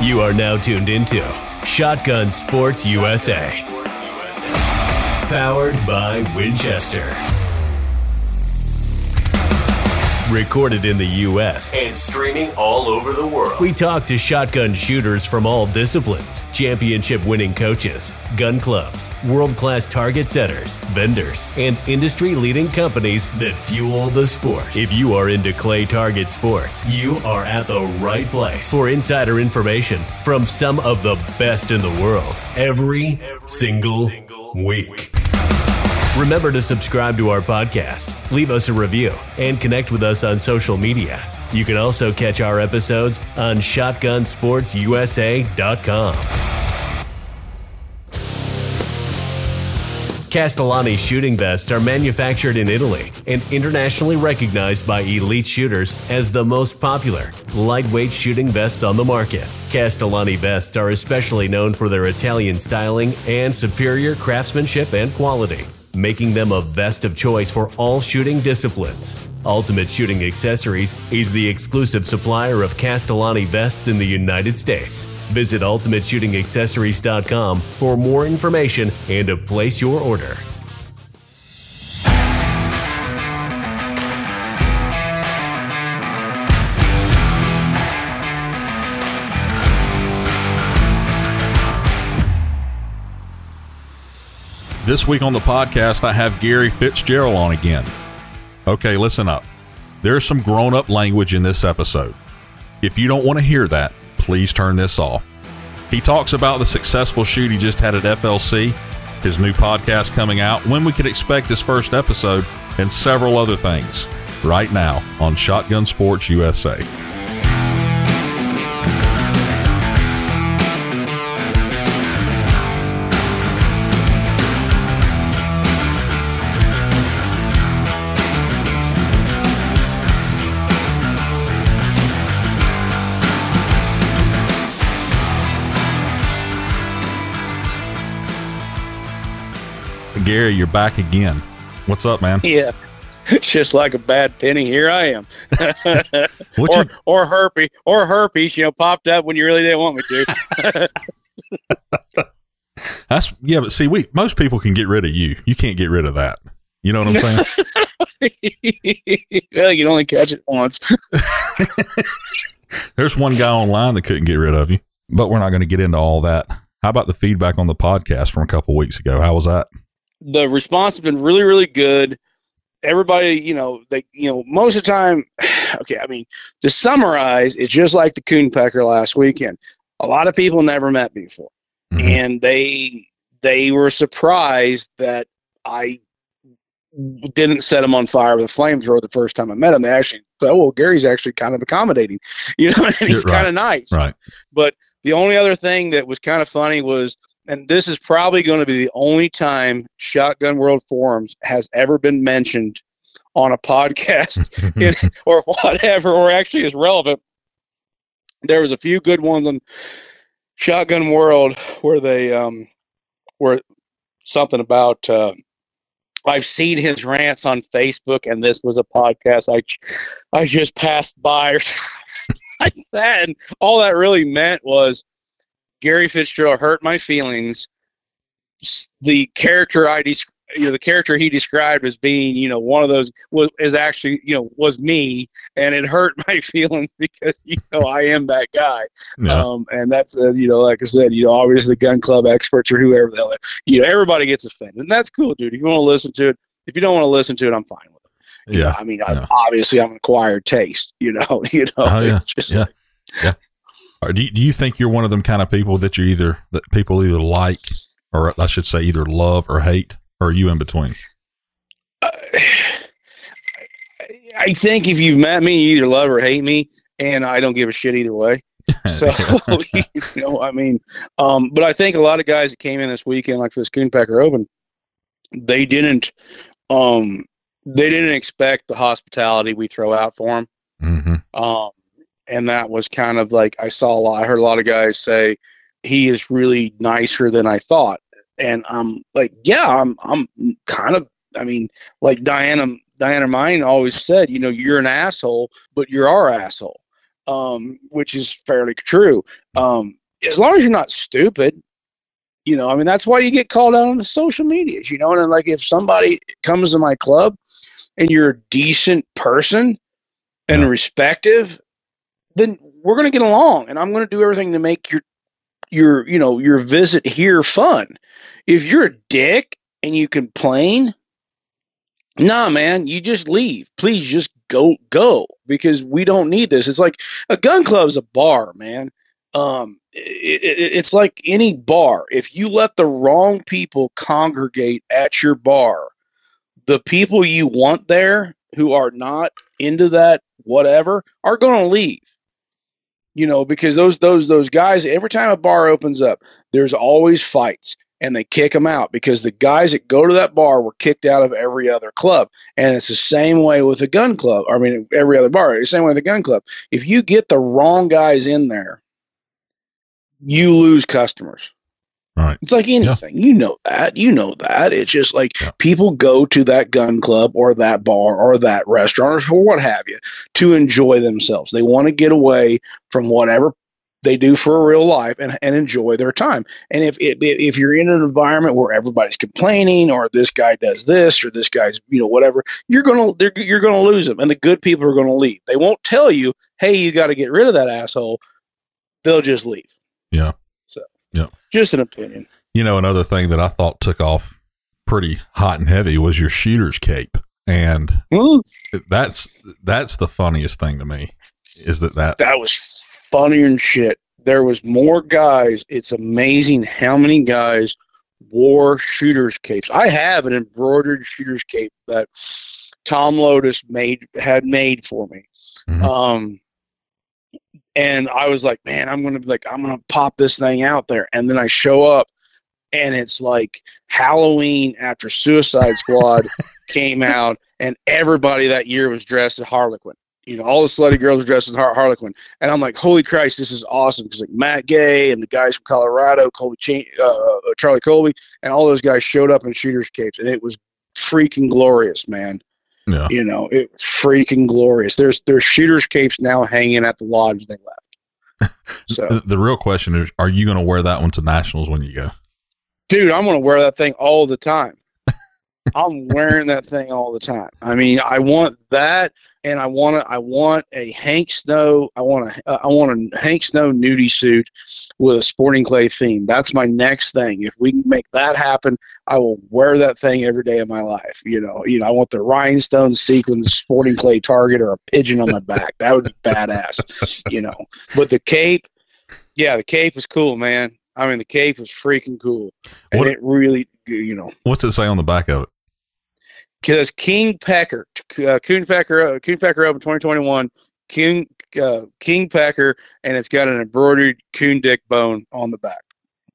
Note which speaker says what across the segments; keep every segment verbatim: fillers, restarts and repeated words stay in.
Speaker 1: You are now tuned into Shotgun Sports U S A. Powered by Winchester. Recorded in the U S and streaming all over the world. We talk to shotgun shooters from all disciplines, championship-winning coaches, gun clubs, world-class target setters, vendors, and industry-leading companies that fuel the sport. If you are into clay target sports, you are at the right place for insider information from some of the best in the world every, every single, single week. Remember to subscribe to our podcast, leave us a review, and connect with us on social media. You can also catch our episodes on shotgun sports u s a dot com. Castellani shooting vests are manufactured in Italy and internationally recognized by elite shooters as the most popular, lightweight shooting vests on the market. Castellani vests are especially known for their Italian styling and superior craftsmanship and quality, making them a vest of choice for all shooting disciplines. Ultimate Shooting Accessories is the exclusive supplier of Castellani vests in the United States. Visit ultimate shooting accessories dot com for more information and to place your order.
Speaker 2: This week on the podcast, I have Gary Fitzgerald on again. Okay, listen up. There's some grown-up language in this episode. If you don't want to hear that, please turn this off. He talks about the successful shoot he just had at F L C, his new podcast coming out, when we could expect his first episode, and several other things. Right now on Shotgun Sports U S A. Gary, you're back again. What's up, man?
Speaker 3: Yeah, it's just like a bad penny. Here I am. or,
Speaker 2: your...
Speaker 3: or herpes, or herpes, you know, popped up when you really didn't want me to.
Speaker 2: That's yeah, but see, we most people can get rid of you. You can't get rid of that. You know what I'm saying?
Speaker 3: Well, you can only catch it once.
Speaker 2: There's one guy online that couldn't get rid of you, but we're not going to get into all that. How about the feedback on the podcast from a couple weeks ago? How was that?
Speaker 3: The response has been really, really good. Everybody, you know, they, you know, most of the time, okay, I mean, to summarize, it's just like the coon pecker last weekend. A lot of people never met me before, mm-hmm. and they they were surprised that I didn't set them on fire with a flamethrower the first time I met them. They actually thought, oh, well, Gary's actually kind of accommodating, you know, and he's
Speaker 2: right.
Speaker 3: kind of nice.
Speaker 2: Right.
Speaker 3: But the only other thing that was kind of funny was, and this is probably going to be the only time Shotgun World Forums has ever been mentioned on a podcast in, or whatever, or actually is relevant. There was a few good ones on Shotgun World where they um, were something about, uh, I've seen his rants on Facebook, and this was a podcast I, I just passed by or something like that. And all that really meant was, Gary Fitzgerald hurt my feelings. The character I, des- you know, the character he described as being, you know, one of those was is actually, you know, was me, and it hurt my feelings because, you know, I am that guy.
Speaker 2: Yeah.
Speaker 3: Um, and that's, uh, you know, like I said, you know, obviously the gun club experts or whoever the hell, you know, everybody gets offended, and that's cool, dude. If you want to listen to it, if you don't want to listen to it, I'm fine with it. You
Speaker 2: yeah.
Speaker 3: know, I mean,
Speaker 2: yeah.
Speaker 3: I, obviously I'm an acquired taste. You know, you know.
Speaker 2: Oh, yeah.
Speaker 3: It's just
Speaker 2: yeah.
Speaker 3: like,
Speaker 2: yeah. Or do you, do you think you're one of them kind of people that you either that people either like, or I should say either love or hate, or are you in between?
Speaker 3: Uh, I think if you've met me, you either love or hate me, and I don't give a shit either way. So, you know, I mean, um, but I think a lot of guys that came in this weekend, like for this Coonpecker Open, they didn't, um, they didn't expect the hospitality we throw out for them.
Speaker 2: Mm-hmm.
Speaker 3: Um, and that was kind of like, I saw a lot, I heard a lot of guys say, he is really nicer than I thought. And I'm like, yeah, I'm, I'm kind of, I mean, like Diana, Diana Mine always said, you know, you're an asshole, but you're our asshole. um, which is fairly true. Um, as long as you're not stupid, you know, I mean, that's why you get called out on the social medias, you know, and like if somebody comes to my club and you're a decent person and
Speaker 2: yeah.
Speaker 3: respective, then we're going to get along, and I'm going to do everything to make your, your, you know, your visit here fun. If you're a dick and you complain, nah, man, you just leave. Please just go, go, because we don't need this. It's like a gun club is a bar, man. Um, it, it, it's like any bar. If you let the wrong people congregate at your bar, the people you want there who are not into that whatever are going to leave. You know, because those those those guys, every time a bar opens up, there's always fights, and they kick them out because the guys that go to that bar were kicked out of every other club. And it's the same way with a gun club. I mean, every other bar, the same way with a gun club. If you get the wrong guys in there, you lose customers.
Speaker 2: Right.
Speaker 3: It's like anything. Yeah. You know that. You know that. It's just like
Speaker 2: yeah.
Speaker 3: people go to that gun club or that bar or that restaurant or what have you to enjoy themselves. They want to get away from whatever they do for real life and, and enjoy their time. And if, if if you're in an environment where everybody's complaining or this guy does this or this guy's, you know, whatever, you're going to you're going to lose them. And the good people are going to leave. They won't tell you, hey, you got to get rid of that asshole. They'll just leave.
Speaker 2: Yeah.
Speaker 3: So.
Speaker 2: Yeah.
Speaker 3: Just an opinion.
Speaker 2: You know, another thing that I thought took off pretty hot and heavy was your shooter's cape. And
Speaker 3: mm.
Speaker 2: that's that's the funniest thing to me is that that,
Speaker 3: that was funnier than shit. There was more guys. It's amazing how many guys wore shooter's capes. I have an embroidered shooter's cape that Tom Lotus made had made for me.
Speaker 2: Mm-hmm.
Speaker 3: Um, And I was like, man, I'm going to be like, I'm going to pop this thing out there. And then I show up and it's like Halloween after Suicide Squad came out and everybody that year was dressed as Harlequin. You know, all the slutty girls were dressed as Har- Harlequin. And I'm like, holy Christ, this is awesome. Because like Matt Gay and the guys from Colorado, Colby Ch- uh, Charlie Colby, and all those guys showed up in shooter's capes. And it was freaking glorious, man.
Speaker 2: Yeah.
Speaker 3: You know, it was freaking glorious. There's there's shooters' capes now hanging at the lodge they left. So
Speaker 2: the, the real question is, are you going to wear that one to nationals when you go?
Speaker 3: Dude, I'm going to wear that thing all the time. I'm wearing that thing all the time. I mean, I want that, and I want to, I want a Hank Snow. I want a, uh, I want a Hank Snow nudie suit with a Sporting Clay theme. That's my next thing. If we can make that happen, I will wear that thing every day of my life. You know, you know, I want the rhinestone sequin Sporting Clay target or a pigeon on my back. That would be badass. You know, but the cape, yeah, the cape is cool, man. I mean, the cape was freaking cool, and
Speaker 2: what,
Speaker 3: it really, you know.
Speaker 2: What's it say on the back of it?
Speaker 3: Because King Pecker, uh, Coon Pecker, uh, Coon Pecker Open twenty twenty-one, King uh, King Pecker, and it's got an embroidered coon dick bone on the back,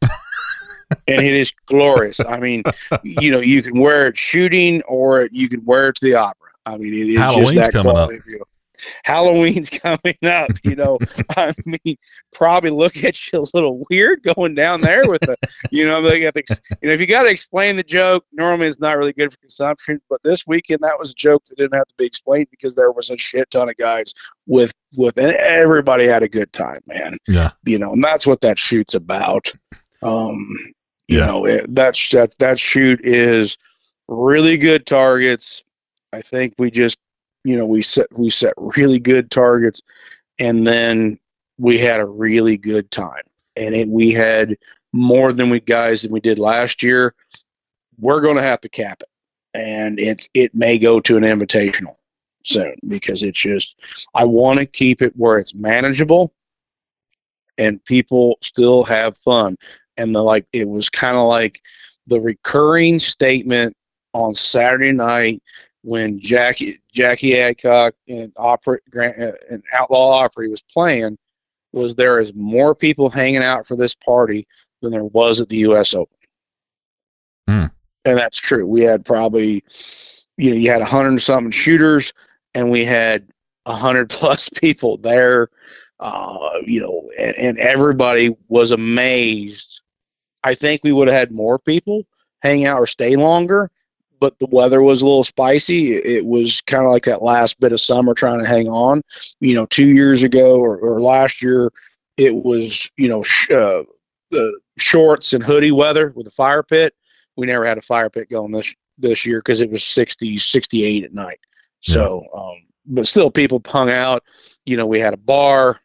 Speaker 3: and it is glorious. I mean, you know, you can wear it shooting, or you can wear it to the opera. I mean, it is
Speaker 2: Halloween's
Speaker 3: just that
Speaker 2: coming up.
Speaker 3: View. Halloween's coming up, you know. I mean, probably look at you a little weird going down there with the, you know, they got to, you know, if you got to explain the joke, normally it's not really good for consumption. But this weekend, that was a joke that didn't have to be explained because there was a shit ton of guys with, with, and everybody had a good time, man.
Speaker 2: Yeah.
Speaker 3: You know, and that's what that shoot's about. Um, you
Speaker 2: yeah.
Speaker 3: know, it, that's, that, that shoot is really good targets. I think we just, you know, we set we set really good targets, and then we had a really good time. And it, we had more than we guys than we did last year. We're going to have to cap it, and it's it may go to an invitational soon because it's just I want to keep it where it's manageable, and people still have fun. And the like, it was kind of like the recurring statement on Saturday night. When Jackie Jackie Adcock and Opry and Outlaw Opry was playing, was there is more people hanging out for this party than there was at the U S Open,
Speaker 2: mm.
Speaker 3: and that's true. We had probably, you know, you had a hundred and something shooters, and we had a hundred plus people there, uh, you know, and, and everybody was amazed. I think we would have had more people hang out or stay longer. but the weather was a little spicy. It was kind of like that last bit of summer trying to hang on. You know, two years ago or, or last year, it was, you know, sh- uh, the shorts and hoodie weather with a fire pit. We never had a fire pit going this this year because it was sixty, sixty-eight at night. So, yeah. um, but still, people hung out. You know, we had a bar.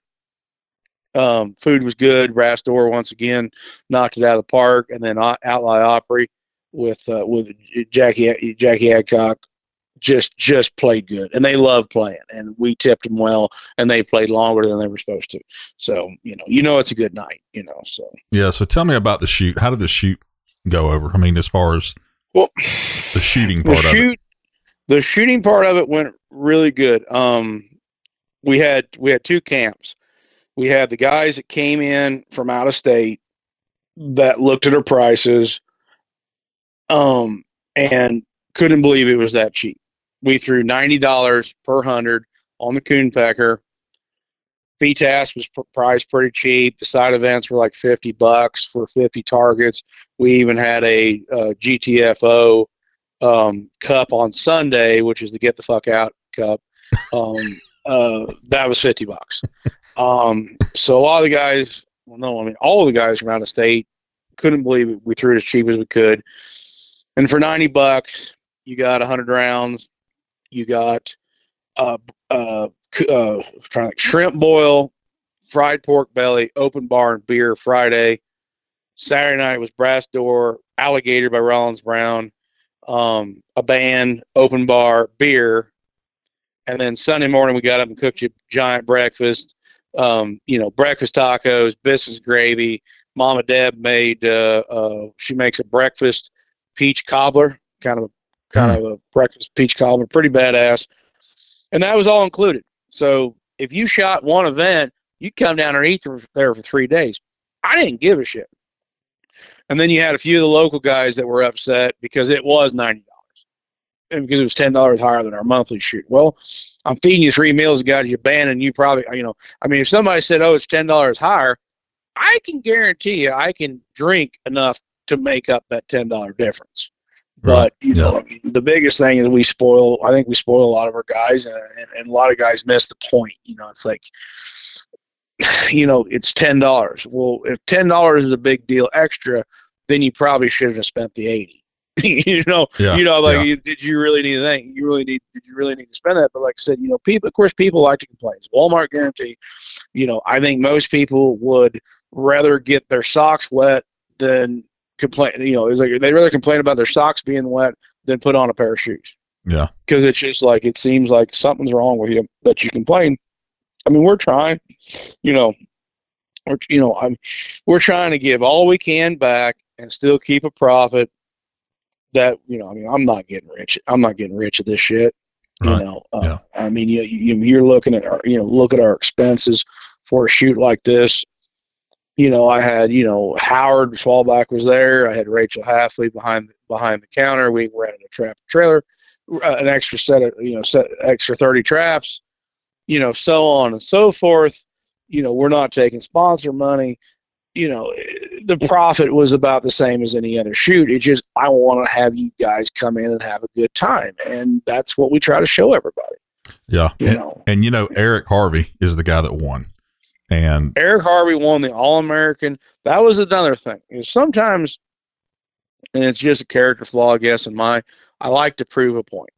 Speaker 3: Um, food was good. Brass Door once again knocked it out of the park, and then Outlaw Opry with uh, with Jackie Jackie Adcock just just played good, and they loved playing, and we tipped them well, and they played longer than they were supposed to. So you know, you know, it's a good night. You know, so
Speaker 2: yeah. So tell me about the shoot. How did the shoot go over? I mean, as far as
Speaker 3: well,
Speaker 2: the shooting part
Speaker 3: the shoot,
Speaker 2: of it.
Speaker 3: The shooting part of it went really good. Um, we had we had two camps. We had the guys that came in from out of state that looked at our prices, um, and couldn't believe it was that cheap. We threw ninety dollars per hundred on the Coonpecker. V TAS was priced pretty cheap. The side events were like fifty bucks for fifty targets. We even had a, a G T F O um, cup on Sunday, which is the Get the Fuck Out cup. Um, uh, that was fifty bucks. Um, so a lot of the guys, well, no, I mean, all of the guys from out of state couldn't believe it. We threw it as cheap as we could. And for ninety bucks, you got one hundred rounds. You got uh, uh, uh, trying to, shrimp boil, fried pork belly, open bar and beer Friday. Saturday night was Brass Door, Alligator by Rollins Brown, um, a band, open bar, beer. And then Sunday morning we got up and cooked you giant breakfast. Um, you know, breakfast tacos, biscuits, gravy. Mama Deb made, uh, uh, she makes a breakfast peach cobbler, kind of, kind mm. of a breakfast peach cobbler, pretty badass. And that was all included. So if you shot one event, you'd come down and eat there for three days. I didn't give a shit. And then you had a few of the local guys that were upset because it was ninety dollars and because it was ten dollars higher than our monthly shoot. Well, I'm feeding you three meals, guys, you banned, and you probably, you know, I mean, if somebody said, oh, it's ten dollars higher, I can guarantee you I can drink enough to make up that ten dollars difference. But, right. you yeah. know, I mean, the biggest thing is we spoil, I think we spoil a lot of our guys, and, and, and a lot of guys miss the point. You know, it's like, you know, it's ten dollars. Well, if ten dollars is a big deal extra, then you probably should have spent the eighty. you know, yeah. you know, like, yeah. you, did you really need that? You really need, did you really need to spend that? But like I said, you know, people, of course, people like to complain. It's Walmart guarantee. You know, I think most people would rather get their socks wet than complain. You know, it's like they'd rather complain about their socks being wet than put on a pair of shoes.
Speaker 2: Yeah.
Speaker 3: Because it's just like, it seems like something's wrong with you that you complain. I mean, we're trying, you know, we're, you know, I'm, we're trying to give all we can back and still keep a profit. That, you know, I mean, I'm not getting rich. I'm not getting rich at this shit. Right. You know, uh, yeah. I mean, you, you, you're looking at our, you know, look at our expenses for a shoot like this. You know, I had, you know, Howard Swalback was there. I had Rachel Halfley behind behind the counter. We rented a trap trailer, uh, an extra set of, you know, set extra thirty traps, you know, so on and so forth. You know, we're not taking sponsor money. You know, the profit was about the same as any other shoot. It just, I want to have you guys come in and have a good time. And that's what we try to show everybody.
Speaker 2: Yeah.
Speaker 3: You
Speaker 2: and,
Speaker 3: know,
Speaker 2: and, you know, Eric Harvey is the guy that won. And
Speaker 3: Eric Harvey won the All-American. That was another thing. Is sometimes, and it's just a character flaw, I guess, in my, I like to prove a point.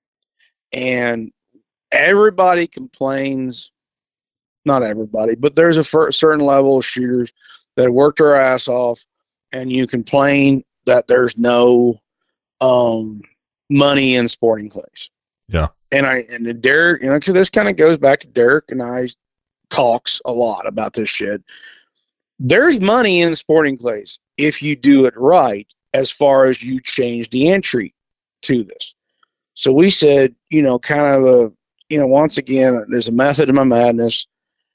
Speaker 3: And everybody complains, not everybody, but there's a f- certain level of shooters that worked our ass off, and you complain that there's no um, money in sporting clays.
Speaker 2: Yeah.
Speaker 3: And I and Derek, you know, because this kind of goes back to Derek and I talks a lot about this shit. There's money in sporting clays if you do it right, as far as you change the entry to this. So we said, you know, kind of a, you know, once again, there's a method in my madness.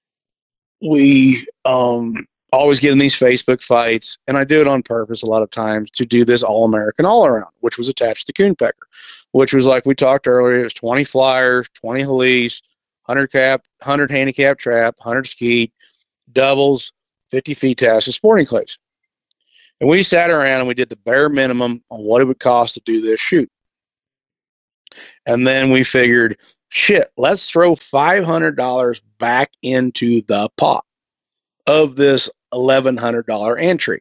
Speaker 3: We um, always get in these Facebook fights, and I do it on purpose a lot of times to do this All-American All-Around, which was attached to Coonpecker, which was like we talked earlier, it was twenty flyers, twenty Halise, one hundred cap, one hundred handicap trap, one hundred skeet, doubles, fifty feet test, and sporting clays. And we sat around and we did the bare minimum on what it would cost to do this shoot. And then we figured, shit, let's throw five hundred dollars back into the pot of this eleven hundred dollars entry.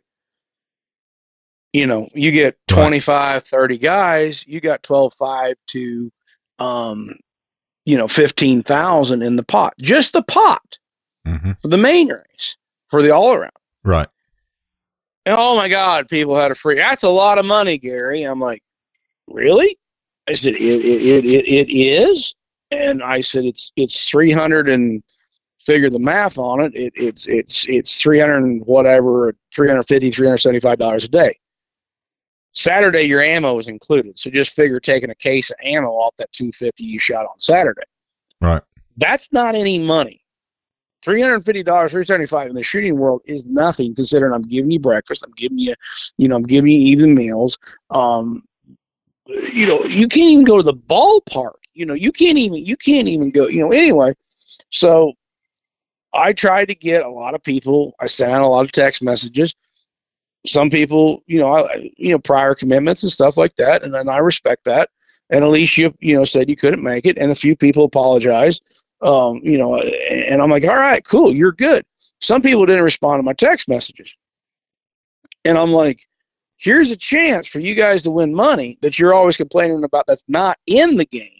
Speaker 3: You know, you get twenty-five, thirty guys, you got twelve five to, um, you know, fifteen thousand in the pot, just the pot mm-hmm. for the main race, for the all around.
Speaker 2: Right.
Speaker 3: And oh my God, people had a free, that's a lot of money, Gary. I'm like, really? I said, it, it, it, it is. And I said, it's, it's three hundred and figure the math on it. it it's, it's, it's three hundred and whatever, three hundred fifty, three hundred seventy-five dollars a day. Saturday, your ammo is included. So just figure taking a case of ammo off that two fifty you shot on Saturday.
Speaker 2: Right.
Speaker 3: That's not any money. three hundred fifty dollars, three hundred seventy-five dollars in the shooting world is nothing, considering I'm giving you breakfast. I'm giving you, you know, I'm giving you even meals. Um, you know, you can't even go to the ballpark. You know, you can't even, you can't even go, you know, anyway. So I tried to get a lot of people. I sent out a lot of text messages. Some people, you know, I, you know, prior commitments and stuff like that. And then I respect that. And Alicia, you know, said you couldn't make it. And a few people apologized, um, you know, and I'm like, all right, cool. You're good. Some people didn't respond to my text messages. And I'm like, here's a chance for you guys to win money that you're always complaining about that's not in the game.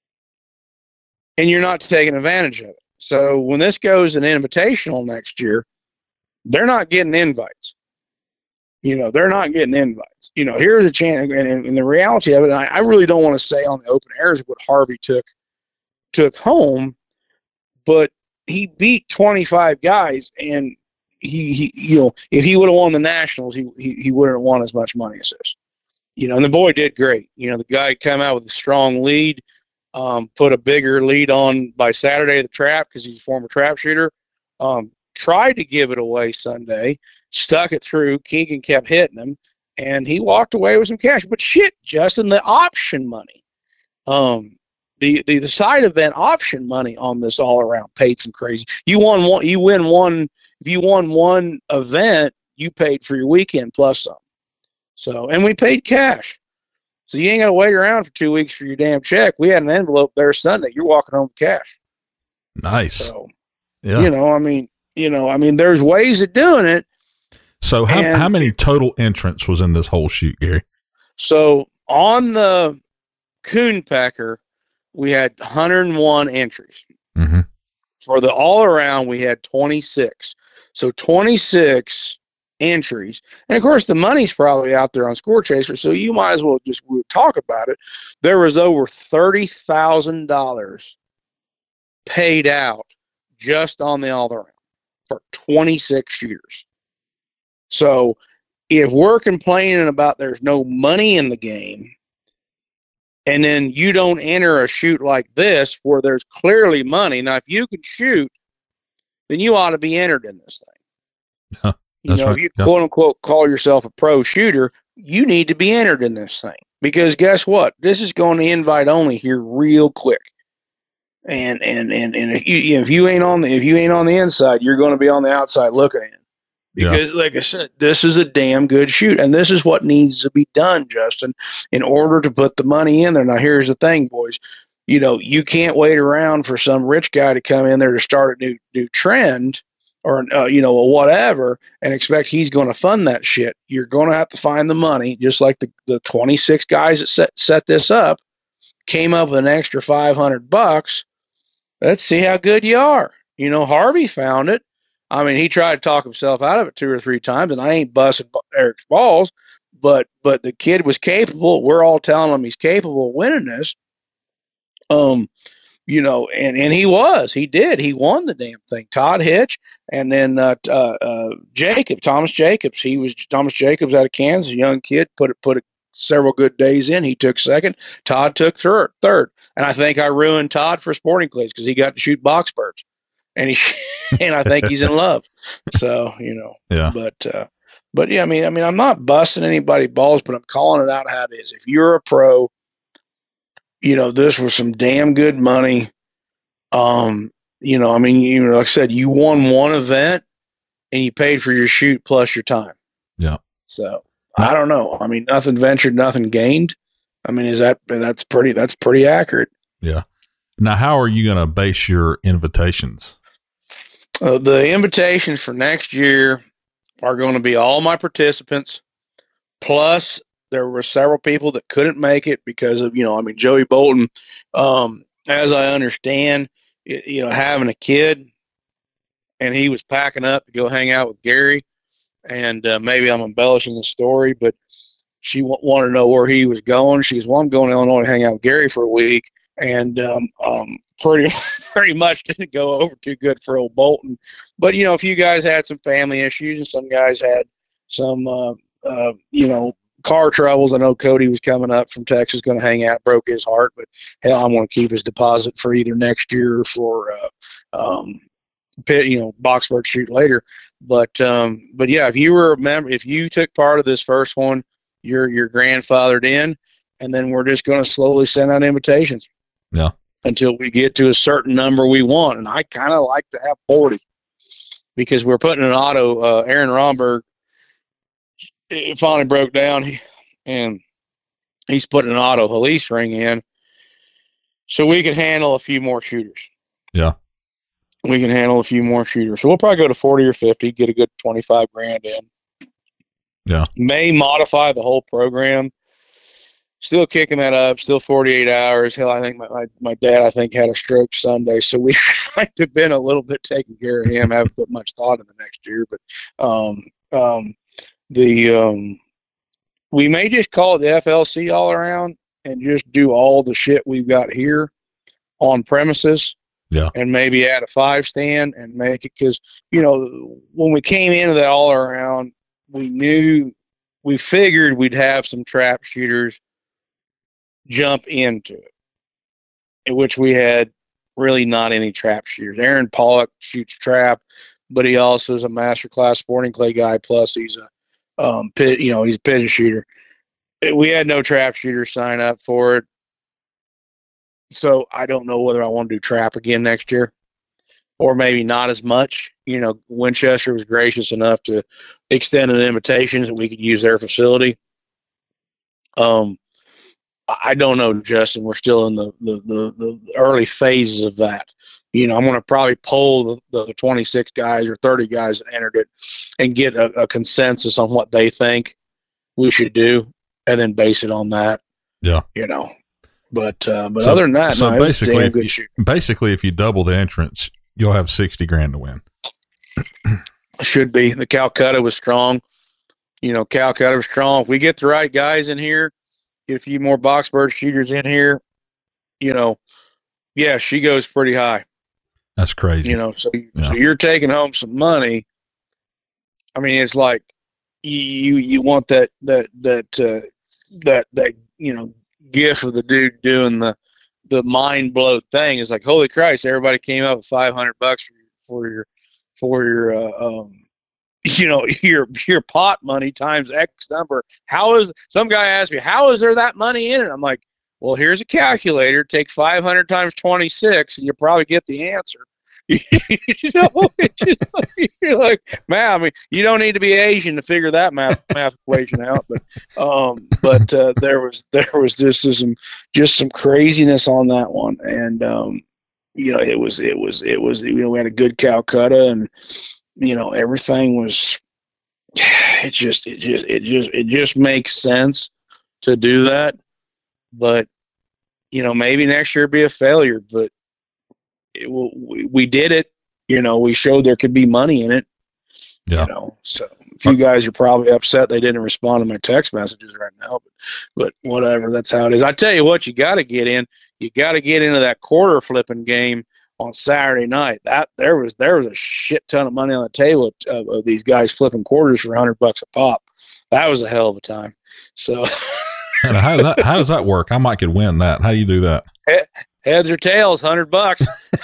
Speaker 3: And you're not taking advantage of it. So when this goes an invitational next year, they're not getting invites. You know, they're not getting invites. You know, here's a chance, and, and the reality of it, and I, I really don't want to say on the open airs what Harvey took took home, but he beat twenty-five guys, and he, he you know, if he would have won the Nationals, he, he he wouldn't have won as much money as this. You know, and the boy did great. You know, the guy came out with a strong lead, um, put a bigger lead on by Saturday of the trap because he's a former trap shooter. Um, tried to give it away Sunday, stuck it through. Keegan kept hitting him, and he walked away with some cash. But shit, Justin, the option money, um, the, the the side event option money on this all around paid some crazy. You won one, you win one. If you won one event, you paid for your weekend plus some. So, and we paid cash. So you ain't got to wait around for two weeks for your damn check. We had an envelope there Sunday. You're walking home with cash.
Speaker 2: Nice.
Speaker 3: So,
Speaker 2: yeah.
Speaker 3: You know, I mean, you know, I mean, there's ways of doing it.
Speaker 2: So how and, how many total entrants was in this whole shoot, Gary?
Speaker 3: So on the Coonpecker, we had one hundred one entries.
Speaker 2: Mm-hmm.
Speaker 3: For the all around, we had twenty-six. So twenty-six entries. And of course, the money's probably out there on Score Chaser, so you might as well just talk about it. There was over thirty thousand dollars paid out just on the all around for twenty-six shooters. So if we're complaining about there's no money in the game, and then you don't enter a shoot like this where there's clearly money. Now, if you can shoot, then you ought to be entered in this thing.
Speaker 2: Yeah,
Speaker 3: you know,
Speaker 2: right.
Speaker 3: if you
Speaker 2: yeah.
Speaker 3: quote unquote call yourself a pro shooter, you need to be entered in this thing. Because guess what? This is going to invite only here real quick. And and and, and if you if you ain't on the if you ain't on the inside, you're going to be on the outside looking in. Because, yeah. like I said, this is a damn good shoot, and this is what needs to be done, Justin, in order to put the money in there. Now, here's the thing, boys. You know, you can't wait around for some rich guy to come in there to start a new new trend or, uh, you know, whatever, and expect he's going to fund that shit. You're going to have to find the money, just like the, the twenty-six guys that set, set this up came up with an extra five hundred bucks. Let's see how good you are. You know, Harvey found it. I mean, he tried to talk himself out of it two or three times, and I ain't busting Eric's balls, but but the kid was capable. We're all telling him he's capable of winning this. Um, you know, and, and he was. He did. He won the damn thing. Todd Hitch, and then uh, uh, uh, Jacob, Thomas Jacobs. He was Thomas Jacobs out of Kansas, a young kid, put it put it several good days in. He took second. Todd took third. Third, and I think I ruined Todd for Sporting Clays because he got to shoot box birds. And he, and I think he's in love. So, you know,
Speaker 2: yeah.
Speaker 3: But, uh, but yeah, I mean, I mean, I'm not busting anybody balls, but I'm calling it out how it is. If you're a pro, you know, this was some damn good money. Um, you know, I mean, you know, like I said, you won one event and you paid for your shoot plus your time.
Speaker 2: Yeah.
Speaker 3: So I don't know. I mean, nothing ventured, nothing gained. I mean, is that that's pretty that's pretty accurate.
Speaker 2: Yeah. Now, how are you going to base your invitations?
Speaker 3: Uh, the invitations for next year are going to be all my participants, plus there were several people that couldn't make it because of, you know, I mean, Joey Bolton, um, as I understand, it, you know, having a kid, and he was packing up to go hang out with Gary, and uh, maybe I'm embellishing the story, but she w- wanted to know where he was going. She was, well, I'm going to Illinois to hang out with Gary for a week, and um, um, pretty pretty much didn't go over too good for old Bolton. But, you know, a few guys had some family issues, and some guys had some, uh, uh, you know, car troubles. I know Cody was coming up from Texas, going to hang out, broke his heart, but hell, I'm going to keep his deposit for either next year or for, uh, um, pit, you know, Boxburg shoot later. But, um, but yeah, if you were a member, if you took part of this first one, you're, you're grandfathered in, and then we're just going to slowly send out invitations.
Speaker 2: Yeah.
Speaker 3: Until we get to a certain number we want. And I kind of like to have forty because we're putting an auto, uh, Aaron Romberg, it finally broke down, and he's putting an auto Halise ring in so we can handle a few more shooters.
Speaker 2: Yeah.
Speaker 3: We can handle a few more shooters. So we'll probably go to forty or fifty, get a good twenty-five grand in.
Speaker 2: Yeah.
Speaker 3: May modify the whole program. Still kicking that up, still forty-eight hours. Hell, I think my, my, my dad, I think, had a stroke Sunday, so we might have been a little bit taking care of him. I haven't put much thought in the next year, but um, um, the um, we may just call it the F L C all around and just do all the shit we've got here on premises.
Speaker 2: Yeah.
Speaker 3: And maybe add a five stand and make it, because, you know, when we came into that all around, we knew, we figured we'd have some trap shooters jump into it, in which we had really not any trap shooters. Aaron Pollock shoots trap, but he also is a master class sporting clay guy. Plus he's a um, pit, you know, he's a pigeon shooter. We had no trap shooters sign up for it. So I don't know whether I want to do trap again next year, or maybe not as much. You know, Winchester was gracious enough to extend an invitation that we could use their facility. Um, I don't know, Justin. We're still in the, the, the, the early phases of that. You know, I'm going to probably poll the, the twenty-six guys or thirty guys that entered it and get a, a consensus on what they think we should do, and then base it on that.
Speaker 2: Yeah.
Speaker 3: You know, but uh, but
Speaker 2: so,
Speaker 3: other than that,
Speaker 2: so
Speaker 3: no,
Speaker 2: basically,
Speaker 3: it was a damn
Speaker 2: if
Speaker 3: good
Speaker 2: you,
Speaker 3: shoot.
Speaker 2: basically, if you double the entrance, you'll have sixty grand to win.
Speaker 3: Should be. The Calcutta was strong. You know, Calcutta was strong. If we get the right guys in here, get a few more Boxburg shooters in here, you know, yeah, she goes pretty high.
Speaker 2: That's crazy.
Speaker 3: You know, so,
Speaker 2: yeah.
Speaker 3: so you're taking home some money. I mean, it's like you you want that that that uh, that that you know gif of the dude doing the the mind blow thing. It's like, holy Christ! Everybody came up with five hundred bucks for your for your uh, um, you know your your pot money times X number. How is some guy asked me, how is there that money in it? I'm like, well, here's a calculator. Take five hundred times twenty-six, and you'll probably get the answer. you know, just, you're like, man, I mean, you don't need to be Asian to figure that math math equation out. But, um, but uh, there was there was just some just some craziness on that one, and um, you know, it was it was it was you know we had a good Calcutta, and you know everything was. It just it just it just it just makes sense to do that. But, you know, maybe next year be a failure, but it will, we, we did it. You know, we showed there could be money in it.
Speaker 2: Yeah.
Speaker 3: You know, so a few guys are probably upset they didn't respond to my text messages right now, but, but whatever, that's how it is. I tell you what, you got to get in. You got to get into that quarter flipping game on Saturday night. That there was there was a shit ton of money on the table of, of these guys flipping quarters for a hundred bucks a pop. That was a hell of a time. So.
Speaker 2: And how does that how does that work? I might could win that. How do you do that?
Speaker 3: Heads or tails, hundred bucks.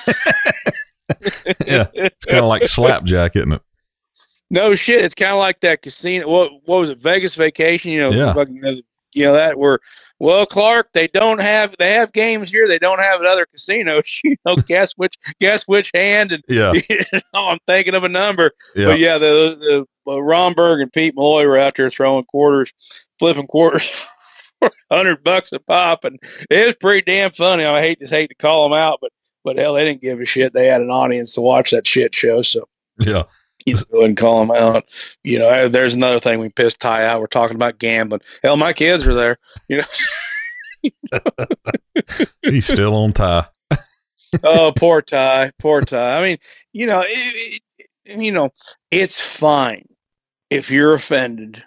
Speaker 2: Yeah, it's kind of like slapjack, isn't it?
Speaker 3: No shit, it's kind of like that casino. What what was it? Vegas Vacation. You know,
Speaker 2: yeah.
Speaker 3: fucking, you know that where. Well, Clark, they don't have they have games here. They don't have at other casinos. You know, guess which guess which hand. And
Speaker 2: yeah,
Speaker 3: you know, I'm thinking of a number.
Speaker 2: Yeah.
Speaker 3: But yeah, the the uh, Romberg and Pete Malloy were out there throwing quarters, flipping quarters hundred bucks a pop, and it was pretty damn funny. I hate just hate to call them out, but but hell, they didn't give a shit. They had an audience to watch that shit show, so
Speaker 2: yeah,
Speaker 3: you know, go ahead and call them out. You know, there's another thing we pissed Ty out. We're talking about gambling. Hell, my kids are there. You know,
Speaker 2: he's still on Ty.
Speaker 3: Oh, poor Ty, poor Ty. I mean, you know, it, it, you know, it's fine if you're offended.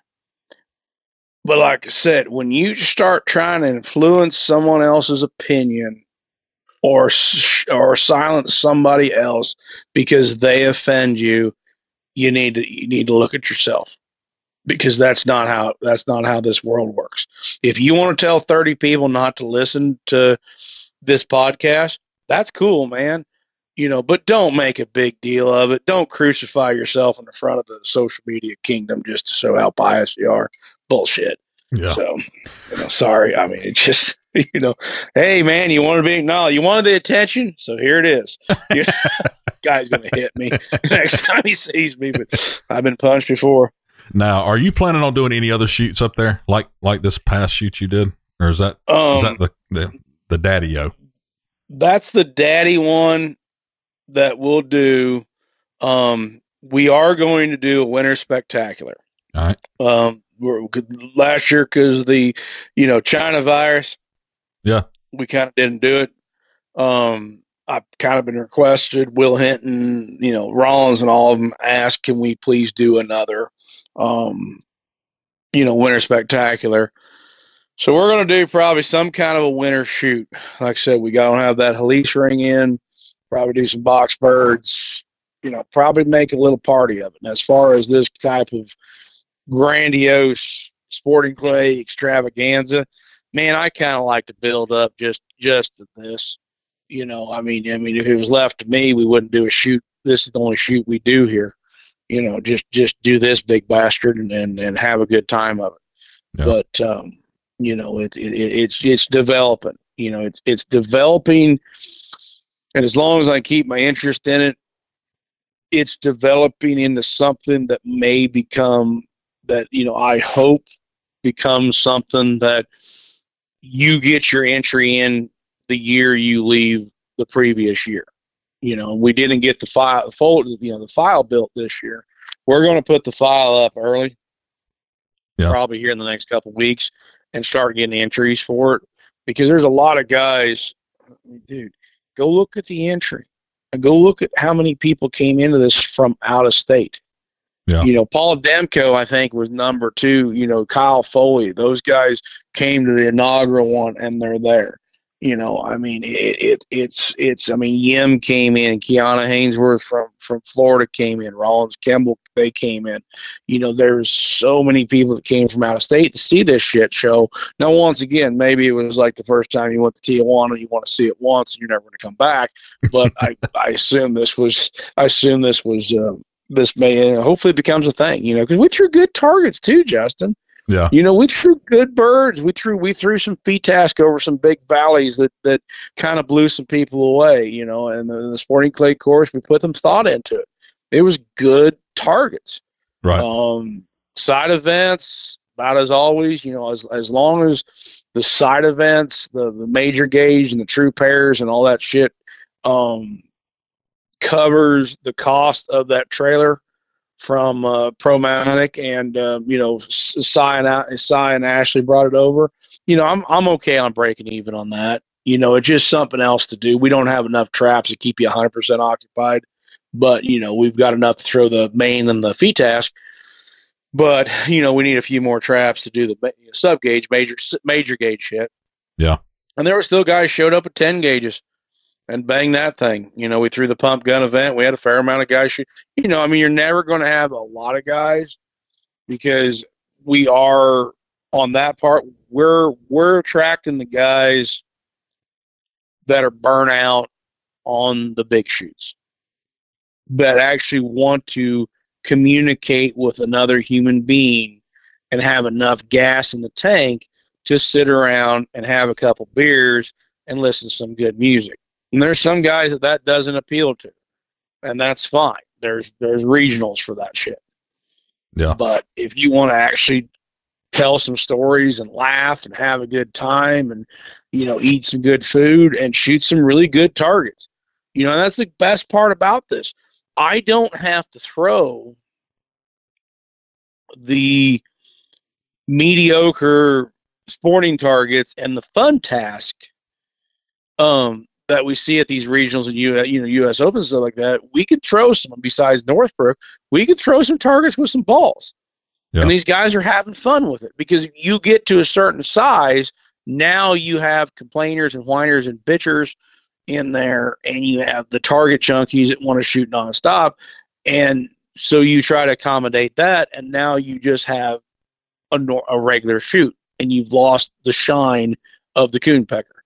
Speaker 3: But like I said, when you start trying to influence someone else's opinion or or silence somebody else because they offend you, you need to you need to look at yourself, because that's not how that's not how this world works. If you want to tell thirty people not to listen to this podcast, that's cool, man. You know, but don't make a big deal of it. Don't crucify yourself in the front of the social media kingdom just to show how pious you are. Bullshit.
Speaker 2: Yeah.
Speaker 3: So, you know, sorry. I mean, it's just, you know, hey, man, you want to be acknowledged. You wanted the attention, so here it is. You know, guy's going to hit me next time he sees me, but I've been punched before.
Speaker 2: Now, are you planning on doing any other shoots up there, like like this past shoot you did? Or is that,
Speaker 3: um,
Speaker 2: is that the, the, the daddy-o?
Speaker 3: That's the daddy one that we'll do. Um, we are going to do a winter spectacular.
Speaker 2: All right.
Speaker 3: Um, we're, last year, because the, you know, China virus.
Speaker 2: Yeah.
Speaker 3: We kind of didn't do it. Um, I've kind of been requested. Will Hinton, you know, Rollins and all of them asked, can we please do another, um, you know, winter spectacular? So we're going to do probably some kind of a winter shoot. Like I said, we got to have that Halise ring in, probably do some box birds, you know, probably make a little party of it. And as far as this type of grandiose sporting clay extravaganza, man, I kind of like to build up just, just to this, you know, I mean, I mean, if it was left to me, we wouldn't do a shoot. This is the only shoot we do here, you know, just, just do this big bastard and, and, and have a good time of it. Yeah. But, um, you know, it, it, it's, it's developing, you know, it's, it's developing. And as long as I keep my interest in it, it's developing into something that may become that, you know, I hope becomes something that you get your entry in the year you leave the previous year. You know, we didn't get the file, fold, you know, the file built this year. We're going to put the file up early, yeah. probably here in the next couple of weeks, and start getting entries for it, because there's a lot of guys, dude, go look at the entry and go look at how many people came into this from out of state. Yeah. You know, Paul Demko, I think, was number two. You know, Kyle Foley, those guys came to the inaugural one, and they're there. You know, I mean, it, it it's it's. I mean, Yim came in, Kiana Hainsworth from from Florida came in, Rollins Kimball, they came in. You know, there's so many people that came from out of state to see this shit show. Now, once again, maybe it was like the first time you went to Tijuana, you want to see it once, and you're never going to come back. But I I assume this was I assume this was. Um, this may uh, hopefully becomes a thing, you know, because we threw good targets too, Justin.
Speaker 2: Yeah.
Speaker 3: You know, we threw good birds. We threw we threw some feetask over some big valleys that, that kind of blew some people away, you know, and the, the sporting clay course, we put some thought into it. It was good targets.
Speaker 2: Right.
Speaker 3: Um, side events, about as always, you know, as as long as the side events, the, the major gauge and the true pairs and all that shit, um, covers the cost of that trailer from uh, Promatic, and uh, you know, Cy and, Cy and Ashley brought it over. You know, I'm I'm okay on breaking even on that. You know, it's just something else to do. We don't have enough traps to keep you one hundred percent occupied, but you know, we've got enough to throw the main and the feed task. But you know, we need a few more traps to do the you know, sub gauge, major major gauge shit.
Speaker 2: Yeah,
Speaker 3: and there were still guys showed up at ten gauges. And bang that thing. You know, we threw the pump gun event. We had a fair amount of guys shoot. You know, I mean, you're never going to have a lot of guys, because we are on that part. We're we're attracting the guys that are burnt out on the big shoots, that actually want to communicate with another human being and have enough gas in the tank to sit around and have a couple beers and listen to some good music. And there's some guys that that doesn't appeal to, and that's fine. There's there's regionals for that shit.
Speaker 2: Yeah.
Speaker 3: But if you want to actually tell some stories and laugh and have a good time and, you know, eat some good food and shoot some really good targets. You know, that's the best part about this. I don't have to throw the mediocre sporting targets and the fun task um, that we see at these regionals and U, you know, U S Opens and stuff like that. We could throw some, besides Northbrook, we could throw some targets with some balls. Yeah. And these guys are having fun with it because you get to a certain size, now you have complainers and whiners and bitchers in there, and you have the target junkies that want to shoot nonstop. And so you try to accommodate that, and now you just have a, a regular shoot, and you've lost the shine of the coon pecker.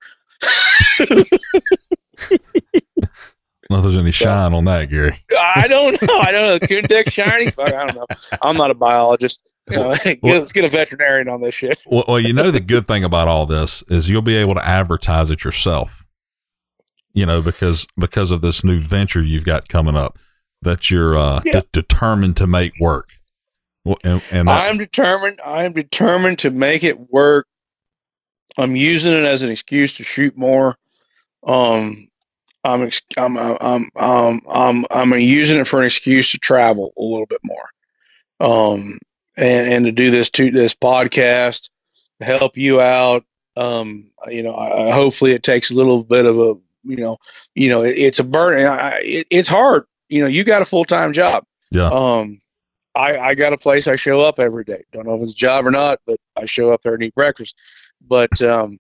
Speaker 2: Not there's any shine so, on that, Gary.
Speaker 3: I don't know. I don't know. Coon dick shiny? Fuck, I don't know. I'm not a biologist. You know, well, let's get a veterinarian on this shit.
Speaker 2: Well, well, you know, the good thing about all this is you'll be able to advertise it yourself. You know, because because of this new venture you've got coming up that you're uh, yeah. de- determined to make work. Well, and, and that,
Speaker 3: I'm determined. I'm determined to make it work. I'm using it as an excuse to shoot more. Um, I'm ex- I'm I'm I'm I'm I'm using it for an excuse to travel a little bit more. Um, and and to do this to this podcast to help you out. Um, you know, I, hopefully it takes a little bit of a You know, you know, it, it's a burden. I, it, it's hard. You know, you got a full-time job.
Speaker 2: Yeah.
Speaker 3: Um, I, I got a place I show up every day. Don't know if it's a job or not, but I show up there and eat breakfast. But um,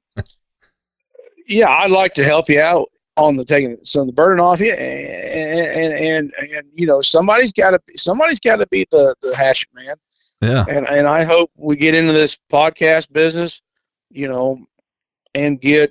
Speaker 3: yeah, I'd like to help you out on the taking some of the burden off you, and and and, and you know, somebody's got to somebody's got to be the the hatchet man.
Speaker 2: Yeah.
Speaker 3: And and I hope we get into this podcast business, you know, and get.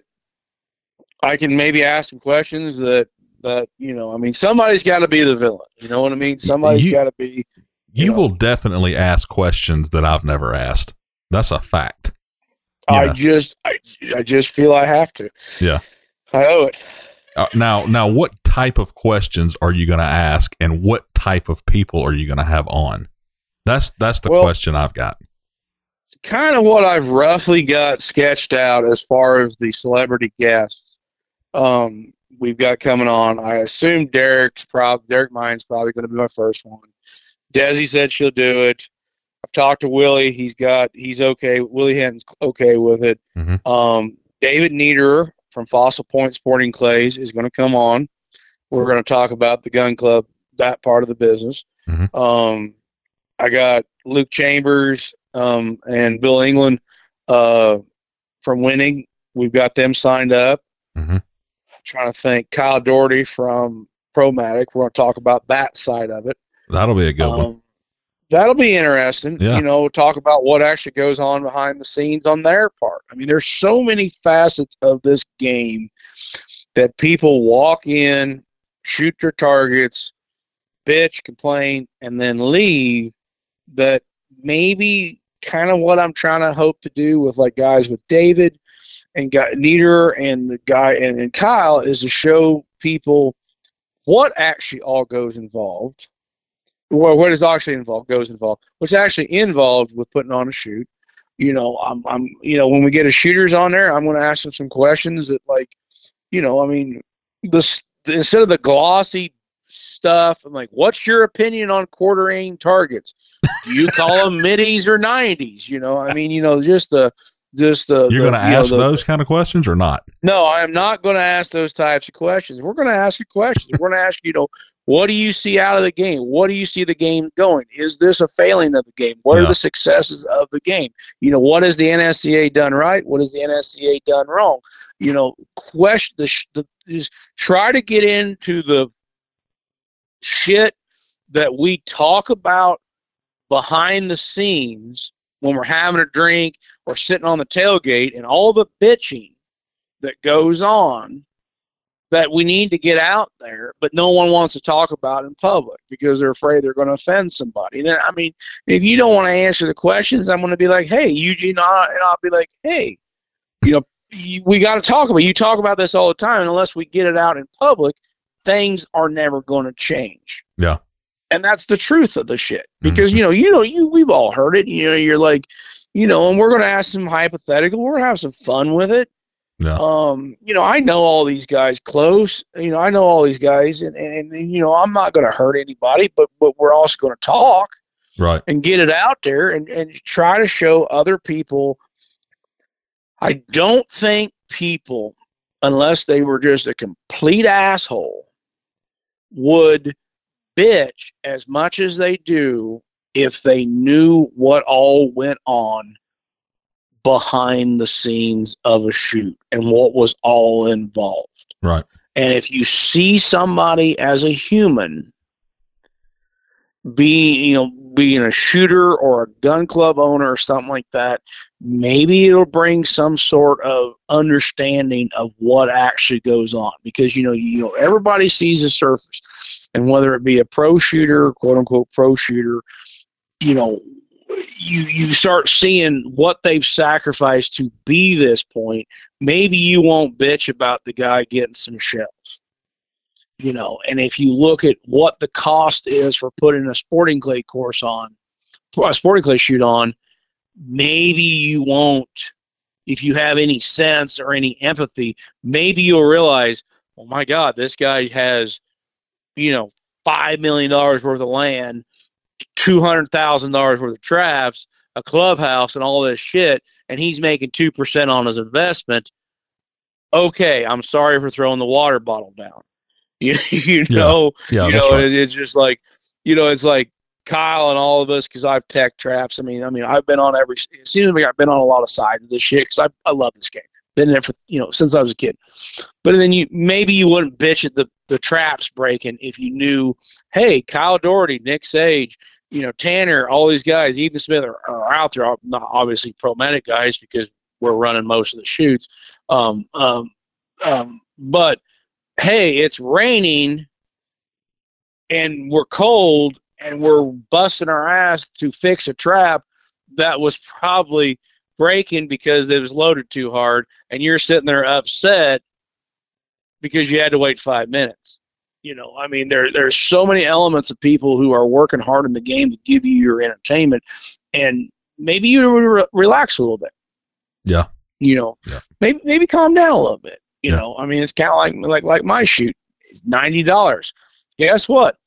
Speaker 3: I can maybe ask some questions that, that you know, I mean, somebody's got to be the villain. You know what I mean? Somebody's got to be.
Speaker 2: You, you
Speaker 3: know,
Speaker 2: will definitely ask questions that I've never asked. That's a fact.
Speaker 3: I yeah. just, I, I just feel I have to.
Speaker 2: Yeah.
Speaker 3: I owe it.
Speaker 2: Uh, now, now, what type of questions are you going to ask, and what type of people are you going to have on? That's that's the well, question I've got.
Speaker 3: Kind of what I've roughly got sketched out as far as the celebrity guests. Um, we've got coming on. I assume Derek's probably Derek Mine's probably going to be my first one. Desi said she'll do it. I've talked to Willie. He's got he's okay. Willie Henton's okay with it.
Speaker 2: Mm-hmm.
Speaker 3: Um, David Niederer from Fossil Point Sporting Clays is going to come on. We're going to talk about the gun club, that part of the business.
Speaker 2: Mm-hmm.
Speaker 3: Um, I got Luke Chambers um, and Bill England uh, from Winning. We've got them signed up.
Speaker 2: Mm-hmm.
Speaker 3: Trying to think. Kyle Doherty from Promatic. We're going to talk about that side of it.
Speaker 2: That'll be a good
Speaker 3: um,
Speaker 2: one.
Speaker 3: That'll be interesting.
Speaker 2: Yeah.
Speaker 3: You know, talk about what actually goes on behind the scenes on their part. I mean, there's so many facets of this game that people walk in, shoot their targets, bitch, complain, and then leave. That maybe kind of what I'm trying to hope to do with like guys with David and got Niederer and the guy and, and Kyle is to show people what actually all goes involved, or what is actually involved goes involved, what's actually involved with putting on a shoot. You know, I'm, I'm, you know, when we get a shooters on there, I'm going to ask them some questions that, like, you know, I mean, this instead of the glossy stuff, I'm like, what's your opinion on quarter aim targets? Do you call them middies or nineties? You know, I mean, you know, just the. Just the,
Speaker 2: You're going to ask know, the, those kind of questions or not?
Speaker 3: No, I am not going to ask those types of questions. We're going to ask you questions. We're going to ask you, know, what do you see out of the game? What do you see the game going? Is this a failing of the game? What yeah. are the successes of the game? You know, what has the N S C A done right? What has the N S C A done wrong? You know, question the, the just try to get into the shit that we talk about behind the scenes when we're having a drink or sitting on the tailgate, and all the bitching that goes on that we need to get out there, but no one wants to talk about in public because they're afraid they're going to offend somebody. And then, I mean, if you don't want to answer the questions, I'm going to be like, hey, you, you know, and I'll be like, hey, you know, you, we got to talk about it. You talk about this all the time, and unless we get it out in public, things are never going to change.
Speaker 2: Yeah.
Speaker 3: And that's the truth of the shit. Because, mm-hmm. you know, you know, you we've all heard it. You know, you're like, you know, and we're going to ask some hypothetical. We're going to have some fun with it.
Speaker 2: Yeah.
Speaker 3: Um, you know, I know all these guys close. You know, I know all these guys, and, and, and you know, I'm not going to hurt anybody, but but we're also going to talk,
Speaker 2: right,
Speaker 3: and get it out there, and, and try to show other people. I don't think people, unless they were just a complete asshole, would bitch as much as they do if they knew what all went on behind the scenes of a shoot and what was all involved.
Speaker 2: Right.
Speaker 3: And if you see somebody as a human, be, you know, being a shooter or a gun club owner or something like that, maybe it'll bring some sort of understanding of what actually goes on. Because, you know, you know, everybody sees the surface, and whether it be a pro shooter, quote unquote pro shooter, you know, you you start seeing what they've sacrificed to be this point. Maybe you won't bitch about the guy getting some shells, you know. And if you look at what the cost is for putting a sporting clay course on, a sporting clay shoot on, maybe you won't. If you have any sense or any empathy, maybe you'll realize, oh my God, this guy has, you know, five million dollars worth of land, two hundred thousand dollars worth of traps, a clubhouse, and all this shit, and he's making two percent on his investment. Okay, I'm sorry for throwing the water bottle down. You, you know,
Speaker 2: yeah, yeah,
Speaker 3: you
Speaker 2: that's
Speaker 3: know,
Speaker 2: right.
Speaker 3: it, it's just like, you know, it's like Kyle and all of us, because I've tech traps. I mean, I mean, I've been on every, it seems like I've been on a lot of sides of this shit, because I, I love this game. Been there for, you know, since I was a kid. But then you, maybe you wouldn't bitch at the, the traps breaking if you knew, hey, Kyle Doherty, Nick Sage, you know, Tanner, all these guys, Ethan Smith are, are out there. Not obviously pro-medic guys, because we're running most of the shoots. Um, um, um, but hey, it's raining and we're cold and we're busting our ass to fix a trap that was probably breaking because it was loaded too hard, and you're sitting there upset because you had to wait five minutes. You know, I mean, there there's so many elements of people who are working hard in the game to give you your entertainment, and maybe you re- relax a little bit.
Speaker 2: Yeah.
Speaker 3: You know,
Speaker 2: yeah.
Speaker 3: maybe maybe calm down a little bit. You
Speaker 2: yeah.
Speaker 3: know, I mean, it's kind of like like like my shoot, ninety dollars. Guess what?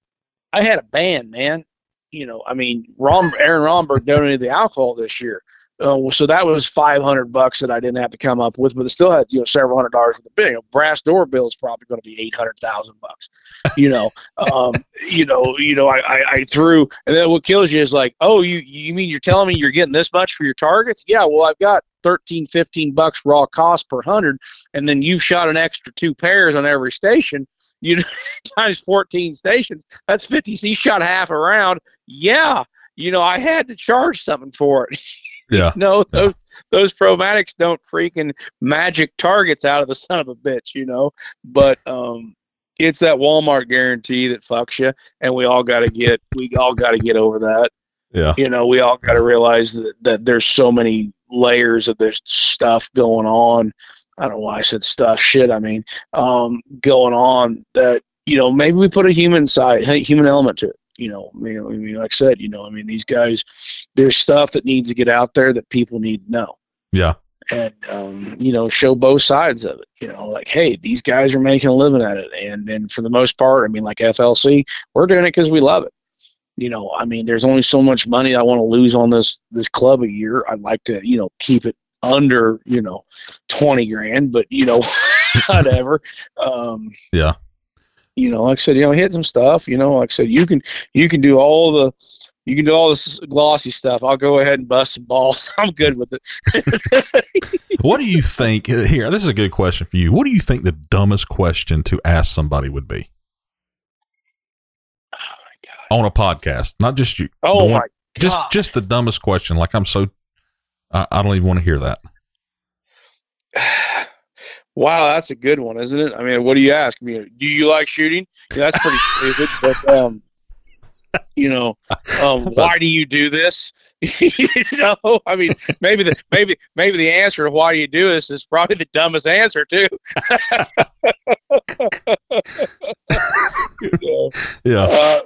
Speaker 3: I had a band, man. You know, I mean, Ron, Aaron Romberg donated the alcohol this year. Uh, so that was five hundred bucks that I didn't have to come up with, but it still had, you know, several hundred dollars for the bill. You know, brass doorbell is probably going to be eight hundred thousand bucks. You know, um, you know, you know, I, I, I threw, and then what kills you is like, oh, you, you mean you're telling me you're getting this much for your targets? Yeah, well, I've got thirteen, fifteen bucks raw cost per hundred, and then you shot an extra two pairs on every station. You know, times fourteen stations, that's fifty. So you shot half a round. Yeah, you know, I had to charge something for it.
Speaker 2: Yeah.
Speaker 3: No, those
Speaker 2: yeah.
Speaker 3: those Promatics don't freaking magic targets out of the son of a bitch, you know. But um, it's that Walmart guarantee that fucks you, and we all got to get we all got to get over that.
Speaker 2: Yeah.
Speaker 3: You know, we all got to realize that, that there's so many layers of this stuff going on. I don't know why I said stuff. Shit, I mean, um, going on that, you know, maybe we put a human side, human element to it. You know, I mean, I mean, like I said, you know, I mean, these guys, there's stuff that needs to get out there that people need to know.
Speaker 2: Yeah.
Speaker 3: And, um, you know, show both sides of it. You know, like, hey, these guys are making a living at it. And, and for the most part, I mean, like F L C, we're doing it because we love it. You know, I mean, there's only so much money I want to lose on this, this club a year. I'd like to, you know, keep it under, you know, twenty grand, but, you know, whatever. Um,
Speaker 2: yeah.
Speaker 3: You know, like I said, you know, hit some stuff, you know, like I said, you can, you can do all the, you can do all this glossy stuff. I'll go ahead and bust some balls. I'm good with it.
Speaker 2: What do you think here? This is a good question for you. What do you think the dumbest question to ask somebody would be?
Speaker 3: Oh my God.
Speaker 2: On a podcast, not just you.
Speaker 3: Oh
Speaker 2: one,
Speaker 3: my God.
Speaker 2: Just, just the dumbest question. Like, I'm so, I, I don't even want to hear that.
Speaker 3: Wow, that's a good one, isn't it? I mean, what do you ask me? Do you like shooting? Yeah, that's pretty stupid. But um, you know, um, why do you do this? You know, I mean, maybe the maybe maybe the answer to why you do this is probably the dumbest answer too. You know?
Speaker 2: Yeah.
Speaker 3: Uh,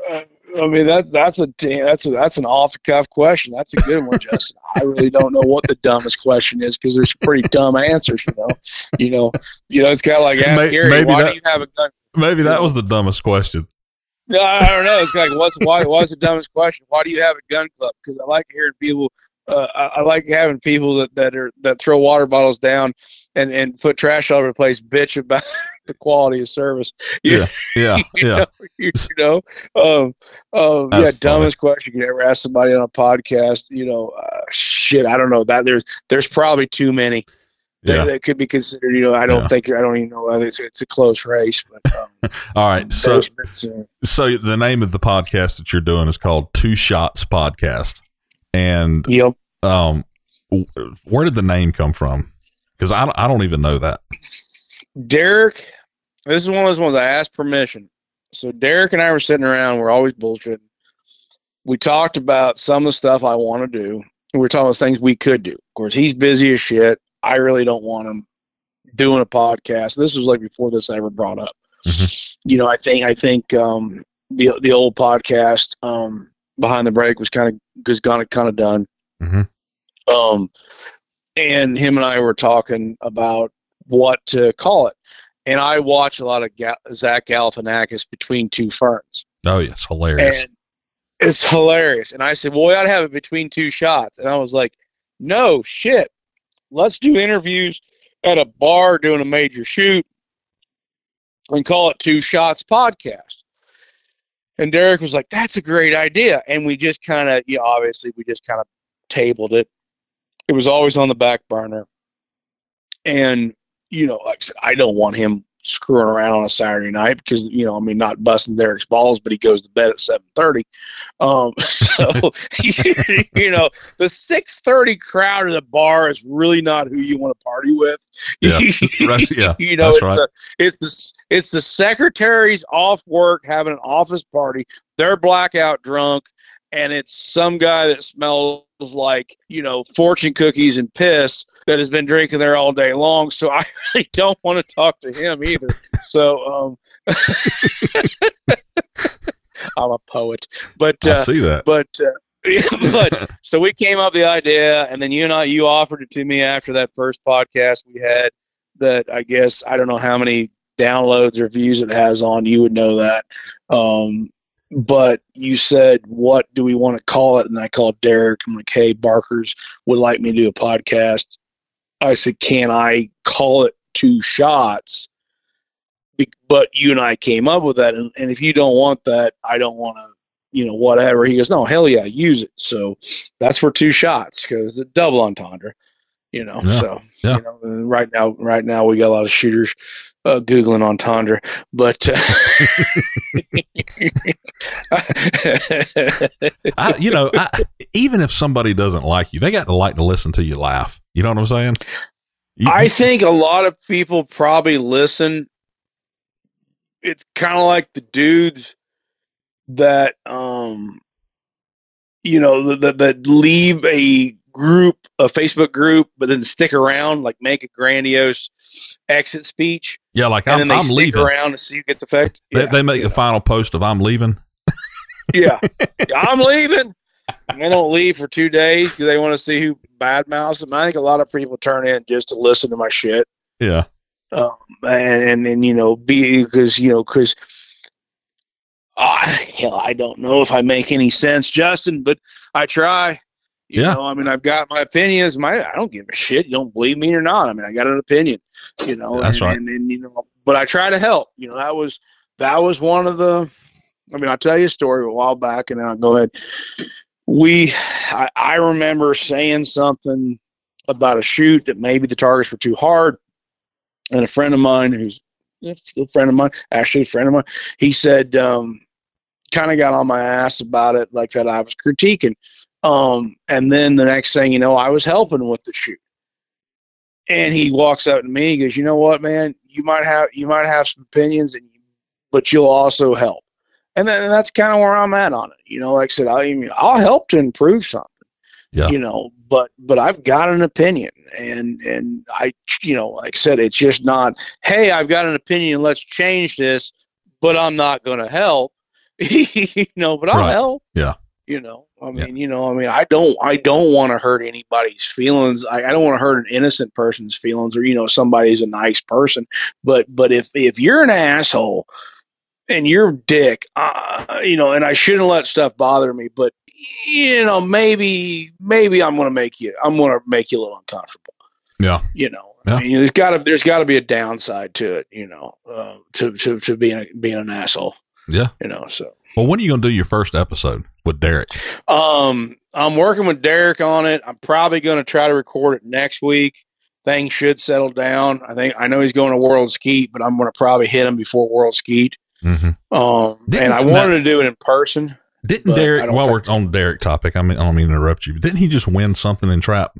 Speaker 3: I mean, that's that's a that's a, that's an off the cuff question. That's a good one, Justin. I really don't know what the dumbest question is because there's pretty dumb answers. You know, you know, you know. It's kind of like ask
Speaker 2: Maybe,
Speaker 3: Gary,
Speaker 2: maybe
Speaker 3: why
Speaker 2: that,
Speaker 3: do you have a gun?
Speaker 2: Maybe that was the dumbest question.
Speaker 3: No, I don't know. It's like what's why? What's the dumbest question? Why do you have a gun club? Because I like hearing people. Uh, I, I like having people that, that are that throw water bottles down and, and put trash all over the place, bitch about the quality of service. You,
Speaker 2: Yeah, yeah,
Speaker 3: you
Speaker 2: yeah.
Speaker 3: Know, you, you know, um, um, yeah, dumbest question you could ever ask somebody on a podcast. You know, uh, shit, I don't know that there's there's probably too many that,
Speaker 2: Yeah.
Speaker 3: that could be considered. You know, I don't
Speaker 2: Yeah.
Speaker 3: think I don't even know. I think it's, it's a close race. But um,
Speaker 2: All right, so
Speaker 3: there's been some-
Speaker 2: so the name of the podcast that you're doing is called Two Shots Podcast, and
Speaker 3: yep.
Speaker 2: um, w- where did the name come from? Because I don't, I don't even know that.
Speaker 3: Derek, this is one of those ones I asked permission. So Derek and I were sitting around. We're always bullshitting. We talked about some of the stuff I want to do. We were talking about things we could do. Of course, he's busy as shit. I really don't want him doing a podcast. This was like before this ever brought up.
Speaker 2: Mm-hmm.
Speaker 3: You know, I think I think um, the the old podcast um, Behind the Break was kind of was kind of kind of done.
Speaker 2: Mm-hmm.
Speaker 3: Um, and him and I were talking about what to call it. And I watch a lot of Ga- Zach Galifianakis Between Two Ferns.
Speaker 2: Oh, yeah, it's hilarious.
Speaker 3: And it's hilarious. And I said, well, we ought to have it Between Two Shots. And I was like, no, shit. Let's do interviews at a bar doing a major shoot and call it Two Shots Podcast. And Derek was like, that's a great idea. And we just kind of, you know, obviously we just kind of tabled it. It was always on the back burner. And, you know, like I said, I don't want him screwing around on a Saturday night because, you know, I mean, not busting Derek's balls, but he goes to bed at seven thirty. Um, so, you know, the six thirty crowd at the bar is really not who you want to party with.
Speaker 2: Yeah, right, yeah,
Speaker 3: you know,
Speaker 2: that's
Speaker 3: it's
Speaker 2: right.
Speaker 3: The, it's the it's the secretaries off work having an office party. They're blackout drunk, and it's some guy that smells like, you know, fortune cookies and piss that has been drinking there all day long. So I really don't want to talk to him either. So um, I'm a poet, but uh,
Speaker 2: I see that.
Speaker 3: But uh, but so we came up with the idea, and then you and I, you offered it to me after that first podcast we had. That I guess I don't know how many downloads or views it has on. You would know that. Um, But you said, what do we want to call it? And I called Derek. I'm like, hey, Barkers would like me to do a podcast. I said, can I call it Two Shots? Be- but you and I came up with that. And, and if you don't want that, I don't want to, you know, whatever. He goes, no, hell yeah, use it. So that's for Two Shots because it's a double entendre, you know.
Speaker 2: Yeah.
Speaker 3: So,
Speaker 2: Yeah.
Speaker 3: you know, and right now, right now we got a lot of shooters uh, Googling entendre. But uh,
Speaker 2: I, you know, I, even if somebody doesn't like you, they got to like to listen to you laugh. You know what I'm saying? You,
Speaker 3: I think a lot of people probably listen. It's kind of like the dudes that, um, you know, that, that leave a group, a Facebook group, but then stick around, like make a grandiose exit speech.
Speaker 2: yeah, like
Speaker 3: And
Speaker 2: I'm,
Speaker 3: then they
Speaker 2: I'm
Speaker 3: stick
Speaker 2: leaving.
Speaker 3: around to see who gets effect.
Speaker 2: They,
Speaker 3: Yeah,
Speaker 2: they make the final post of I'm leaving.
Speaker 3: yeah. I'm leaving. And they don't leave for two days because they want to see who badmouths them. I think a lot of people turn in just to listen to my shit.
Speaker 2: Yeah.
Speaker 3: Um, and, and, and, you know, be, because, you know, because, uh, hell, I don't know if I make any sense, Justin, but I try. You
Speaker 2: Yeah.
Speaker 3: know, I mean, I've got my opinions. My, I don't give a shit. You don't believe me or not. I mean, I got an opinion, you know,
Speaker 2: That's
Speaker 3: and,
Speaker 2: right.
Speaker 3: and, and, you know, but I try to help. You know, that was, that was one of the, I mean, I'll tell you a story a while back and then I'll go ahead. We, I, I remember saying something about a shoot that maybe the targets were too hard. And a friend of mine who's a friend of mine, actually a friend of mine, he said, um, kind of got on my ass about it, like that I was critiquing. Um, and then the next thing you know, I was helping with the shoot. And he walks up to me, he goes, you know what, man, you might have, you might have some opinions, and but you'll also help. And then and that's kind of where I'm at on it. You know, like I said, I mean, I'll help to improve something.
Speaker 2: Yeah.
Speaker 3: You know, but but I've got an opinion, and and I, you know, like I said, it's just not, hey, I've got an opinion, let's change this, but I'm not going to help. you know, but I'll
Speaker 2: Right.
Speaker 3: help.
Speaker 2: Yeah.
Speaker 3: You know, I
Speaker 2: Yeah.
Speaker 3: mean, you know, I mean, I don't, I don't want to hurt anybody's feelings. I, I don't want to hurt an innocent person's feelings, or you know, somebody who's a nice person. But, but if if you're an asshole and you're a dick, uh, you know, and I shouldn't let stuff bother me, but you know, maybe, maybe I'm gonna make you, I'm gonna make you a little uncomfortable.
Speaker 2: Yeah.
Speaker 3: You know,
Speaker 2: Yeah.
Speaker 3: I mean, there's got to, there's got to be a downside to it. You know, uh, to to to being a, being an asshole.
Speaker 2: Yeah.
Speaker 3: You know, so.
Speaker 2: Well, when are you going to do your first episode with Derek?
Speaker 3: Um, I'm working with Derek on it. I'm probably going to try to record it next week. Things should settle down. I think I know he's going to World Skeet, but I'm going to probably hit him before World Skeet.
Speaker 2: Mm-hmm.
Speaker 3: Um,
Speaker 2: Didn't-
Speaker 3: and I wanted to do it in person.
Speaker 2: Didn't
Speaker 3: but I
Speaker 2: Derek,
Speaker 3: don't
Speaker 2: while
Speaker 3: think
Speaker 2: we're on Derek topic, I mean, I don't mean to interrupt you, but didn't he just win something in trap?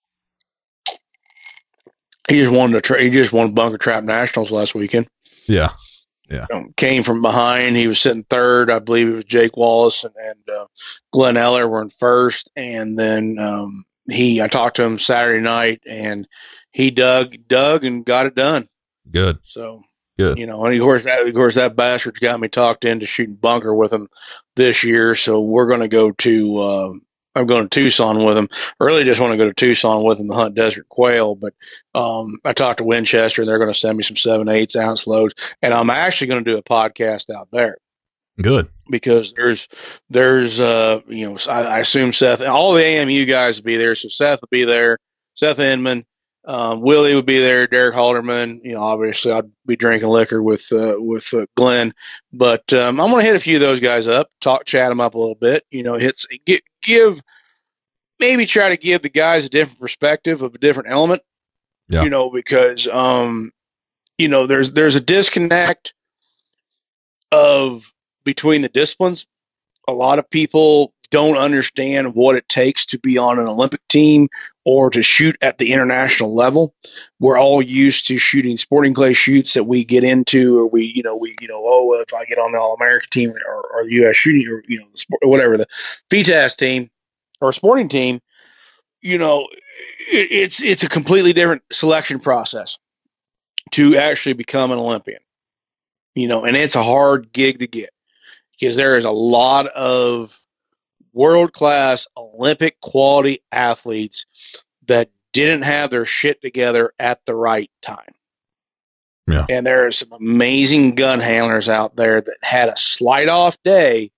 Speaker 3: He just won the tra- he just won Bunker Trap Nationals last weekend.
Speaker 2: Yeah.
Speaker 3: Um, came from behind. He was sitting third. I believe it was Jake Wallace and, and uh, Glenn Eller were in first. And then um, he, I talked to him Saturday night, and he dug, dug, and got it done.
Speaker 2: Good.
Speaker 3: So
Speaker 2: Good.
Speaker 3: you know, and of course that, of course that bastard's got me talked into shooting bunker with him this year. So we're going to go to. Uh, I'm going to Tucson with him. I really just want to go to Tucson with him to hunt desert quail, but um, I talked to Winchester, and they're going to send me some seven eighths ounce loads, and I'm actually going to do a podcast out there.
Speaker 2: Good.
Speaker 3: Because there's, there's, uh, you know, I, I assume Seth, all the A M U guys will be there. So Seth will be there, Seth Inman, um, Willie would be there, Derek Halderman. You know, obviously I'd be drinking liquor with, uh, with uh, Glenn, but um, I'm going to hit a few of those guys up, talk, chat them up a little bit. You know, hit, get, give, maybe try to give the guys a different perspective of a different element.
Speaker 2: Yeah.
Speaker 3: You know, because um, you know, there's there's a disconnect of between the disciplines. A lot of people don't understand what it takes to be on an Olympic team or to shoot at the international level. We're all used to shooting sporting clay shoots that we get into, or we, you know, we, you know, oh, if I get on the All-American team or, or the U S shooting, or, you know, the sport, whatever, the F T A S team or sporting team, you know, it, it's, it's a completely different selection process to actually become an Olympian, you know, and it's a hard gig to get, because there is a lot of world-class Olympic quality athletes that didn't have their shit together at the right time.
Speaker 2: Yeah.
Speaker 3: And there are some amazing gun handlers out there that had a slight off day,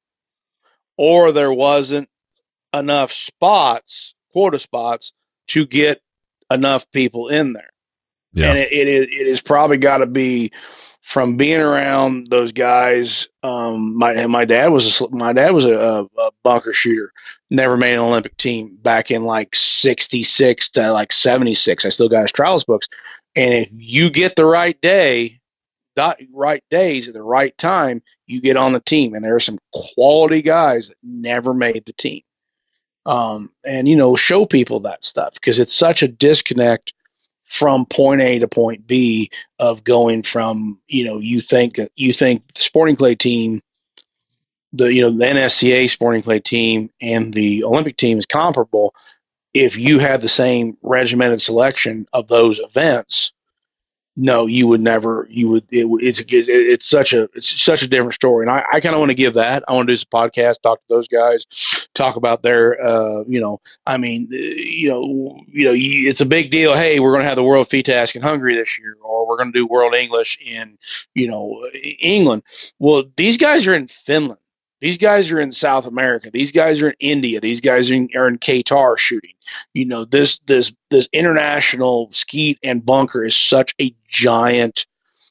Speaker 3: or there wasn't enough spots, quota spots, to get enough people in there.
Speaker 2: Yeah.
Speaker 3: And it, it is, it is probably got to be from being around those guys. Um, my my dad was a, my dad was a, a bunker shooter. Never made an Olympic team back in like sixty-six to like seventy-six. I still got his trials books. And if you get the right day, dot, right days at the right time, you get on the team. And there are some quality guys that never made the team. Um, and you know, show people that stuff, because it's such a disconnect from point A to point B of going from, you know, you think, you think the sporting clay team, the, you know, the N S C A sporting clay team and the Olympic team is comparable. If you had the same regimented selection of those events, no, you would never, you would, it, it's, it's such a, it's such a different story. And I, I kind of want to give that. I want to do some podcasts, talk to those guys, talk about their, uh, you know, I mean, you know, you know, you, it's a big deal. Hey, we're going to have the World F T A S in Hungary this year, or we're going to do World English in, you know, England. Well, these guys are in Finland. These guys are in South America. These guys are in India. These guys are in, are in Qatar shooting. You know, this this this international skeet and bunker is such a giant,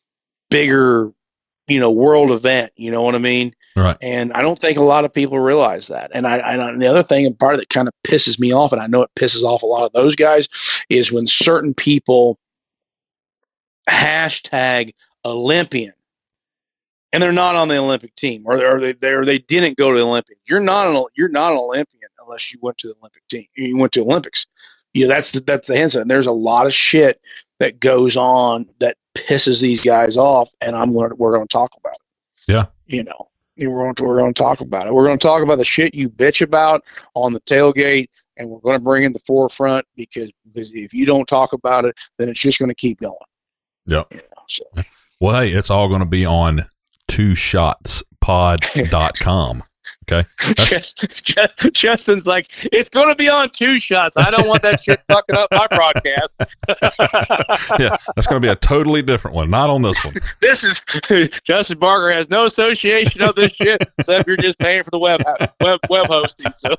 Speaker 3: bigger, you know, world event. You know what I mean?
Speaker 2: Right.
Speaker 3: And I don't think a lot of people realize that. And I, and the other thing, and part that kind of pisses me off, and I know it pisses off a lot of those guys, is when certain people hashtag Olympian, and they're not on the Olympic team, or, or they they or they didn't go to the Olympics. You're not an you're not an Olympian unless you went to the Olympic team. You went to Olympics. You know, that's the, that's the answer. And there's a lot of shit that goes on that pisses these guys off, and I'm going we're going to talk about it.
Speaker 2: Yeah.
Speaker 3: You know, we're going to we're going to talk about it. We're going to talk about the shit you bitch about on the tailgate, and we're going to bring in the forefront, because because if you don't talk about it, then it's just going to keep going.
Speaker 2: Yeah.
Speaker 3: You know, so.
Speaker 2: Well, hey, it's all going to be on Two Shots pod dot com. Okay.
Speaker 3: Just, just, Justin's like, it's going to be on Two Shots. I don't want that shit fucking up my broadcast.
Speaker 2: Yeah, that's going to be a totally different one, not on this one.
Speaker 3: This is Justin Barker has no association of this shit except you're just paying for the web web web hosting. So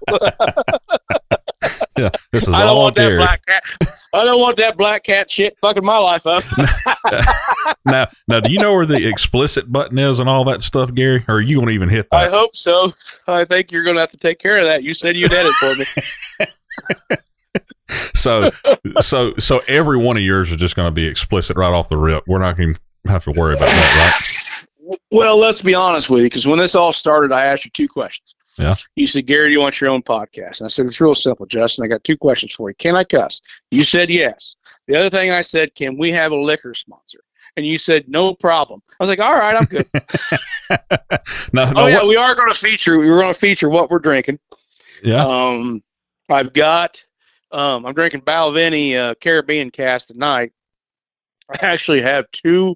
Speaker 2: yeah, this is
Speaker 3: I don't
Speaker 2: all
Speaker 3: want
Speaker 2: Gary.
Speaker 3: that black cat. I don't want that black cat shit fucking my life up.
Speaker 2: now, now, do you know where the explicit button is and all that stuff, Gary? Or are you going to even hit that?
Speaker 3: I hope so. I think you're going to have to take care of that. You said you'd edit for me.
Speaker 2: so, so, so every one of yours is just going to be explicit right off the rip. We're not going to have to worry about that, right?
Speaker 3: Well, let's be honest with you, because when this all started, I asked you two questions.
Speaker 2: Yeah.
Speaker 3: You said, Gary, do you want your own podcast? And I said, it's real simple, Justin. I got two questions for you. Can I cuss? You said yes. The other thing I said, can we have a liquor sponsor? And you said, no problem. I was like, all right, I'm good.
Speaker 2: no, no,
Speaker 3: oh, yeah,
Speaker 2: what?
Speaker 3: we are going to feature, we're going to feature what we're drinking.
Speaker 2: Yeah.
Speaker 3: Um, I've got, um, I'm drinking Balvenie uh, Caribbean Cast tonight. I actually have two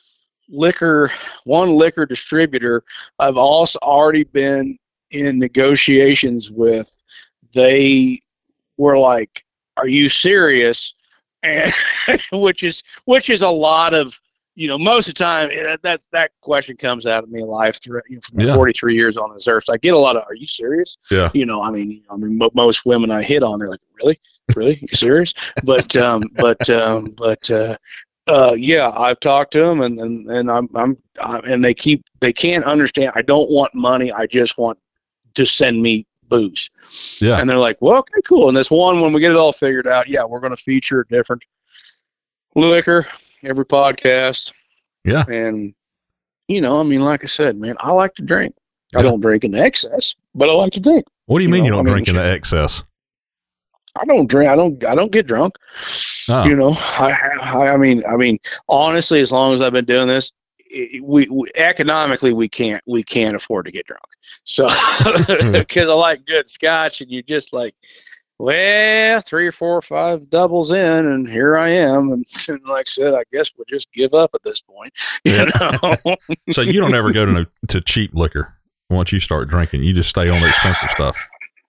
Speaker 3: liquor, one liquor distributor I've also already been in negotiations with. They were like, are you serious? And which is which is a lot of, you know, most of the time that that's that question comes out of me in life through, you know, from
Speaker 2: Yeah.
Speaker 3: forty-three years on this earth. So I get a lot of, are you serious?
Speaker 2: Yeah.
Speaker 3: You know, I mean, I mean, mo- most women I hit on, they're like, really, really, you serious? But um, but um, but uh, uh, yeah, I've talked to them, and and, and I'm I'm uh, and they keep they can't understand. I don't want money. I just want to send me booze.
Speaker 2: Yeah.
Speaker 3: And they're like, well, okay, cool. And this one, when we get it all figured out, yeah, we're going to feature a different liquor every podcast.
Speaker 2: Yeah.
Speaker 3: And, you know, I mean, like I said, man, I like to drink.
Speaker 2: Yeah.
Speaker 3: I don't drink in excess, but I like to drink.
Speaker 2: What do you,
Speaker 3: You
Speaker 2: mean
Speaker 3: know,
Speaker 2: you don't
Speaker 3: I mean,
Speaker 2: drink in the excess?
Speaker 3: I don't drink. I don't. I don't get drunk.
Speaker 2: Oh.
Speaker 3: You know. I, I. I mean. I mean. Honestly, as long as I've been doing this, it, we, we economically we can't. We can't afford to get drunk. So, because I like good scotch, and you just like, well, three or four or five doubles in, and here I am, and, and like I said, I guess we'll just give up at this point. You
Speaker 2: Yeah.
Speaker 3: know.
Speaker 2: So you don't ever go to no, to cheap liquor once you start drinking. You just stay on the expensive stuff.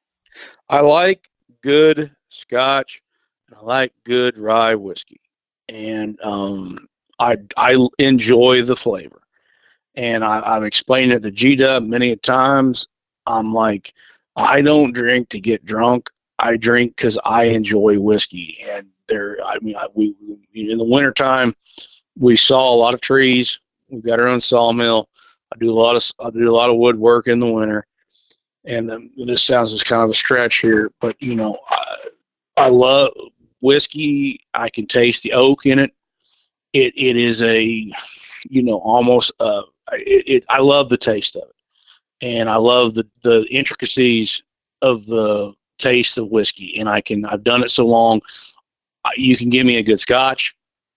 Speaker 3: I like good scotch, and I like good rye whiskey, and um, I I enjoy the flavor. And I, I've explained it to G-Dub many times. I'm like, I don't drink to get drunk. I drink because I enjoy whiskey. And there, I mean, I, we, we in the wintertime, we saw a lot of trees. We've got our own sawmill. I do a lot of I do a lot of woodwork in the winter. And um, this sounds just kind of a stretch here, but you know, I, I love whiskey. I can taste the oak in it. It it is a, you know, almost uh, it, it. I love the taste of it, and I love the the intricacies of the taste of whiskey. And I can I've done it so long. You can give me a good scotch,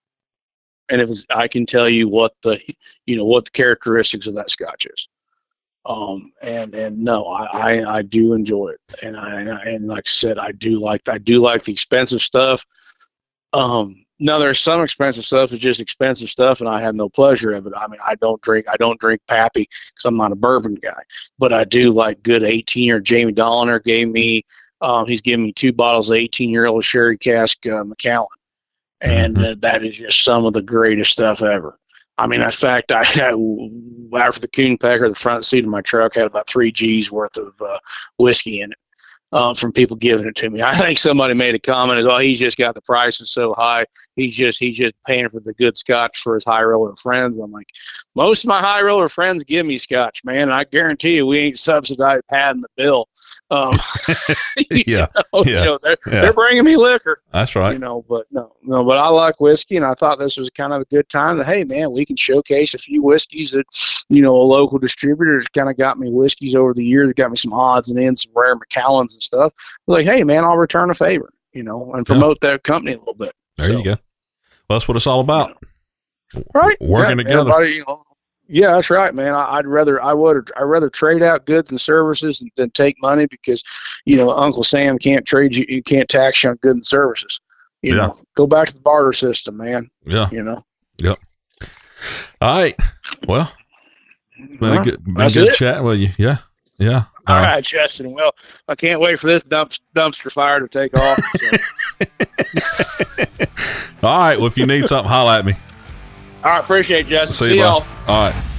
Speaker 3: and it was I can tell you what the you know what the characteristics of that scotch is. Um and and no, I, I I do enjoy it, and I and like I said, I do like I do like the expensive stuff. Um, now there's some expensive stuff that's just expensive stuff, and I have no pleasure of it. I mean, I don't drink I don't drink Pappy because I'm not a bourbon guy, but I do like good eighteen year. Jamie Dolliner gave me um he's given me two bottles of eighteen year old sherry cask uh, Macallan, and
Speaker 2: Mm-hmm.
Speaker 3: uh, that is just some of the greatest stuff ever. I mean, in fact, I had, after the Coon Packer, the front seat of my truck had about three G's worth of uh, whiskey in it uh, from people giving it to me. I think somebody made a comment as, "Oh, he's just got the prices so high. He's just he's just paying for the good scotch for his high roller friends." I'm like, most of my high roller friends give me scotch, man. And I guarantee you, we ain't subsidized padding the bill. Um,
Speaker 2: Yeah,
Speaker 3: know,
Speaker 2: yeah,
Speaker 3: you know, they're
Speaker 2: yeah.
Speaker 3: they're bringing me liquor.
Speaker 2: That's right.
Speaker 3: You know, but no, no, but I like whiskey, and I thought this was kind of a good time that, hey, man, we can showcase a few whiskeys that, you know, a local distributor has kind of got me whiskeys over the years, got me some odds and ends, some rare Macallans and stuff. Like, hey, man, I'll return a favor, you know, and promote that company a little bit.
Speaker 2: There
Speaker 3: So,
Speaker 2: you go. Well, that's what it's all about.
Speaker 3: right?
Speaker 2: Working
Speaker 3: Yeah,
Speaker 2: together.
Speaker 3: everybody, you know, yeah, that's right, man. I, I'd rather I would I'd rather trade out goods and services than, than take money, because, you know, Uncle Sam can't trade you, you can't tax you on goods and services. You
Speaker 2: Yeah.
Speaker 3: know, go back to the barter system, man.
Speaker 2: Yeah.
Speaker 3: You know.
Speaker 2: Yep. All right. Well, Been
Speaker 3: Well,
Speaker 2: a good, been
Speaker 3: that's
Speaker 2: good
Speaker 3: it.
Speaker 2: chat with you. Yeah. Yeah.
Speaker 3: All
Speaker 2: Uh,
Speaker 3: right, Justin. Well, I can't wait for this dump, dumpster fire to take off. So.
Speaker 2: All right. Well, if you need something, holla at me.
Speaker 3: All right, appreciate it, Justin.
Speaker 2: See,
Speaker 3: See
Speaker 2: you,
Speaker 3: y'all.
Speaker 2: All right.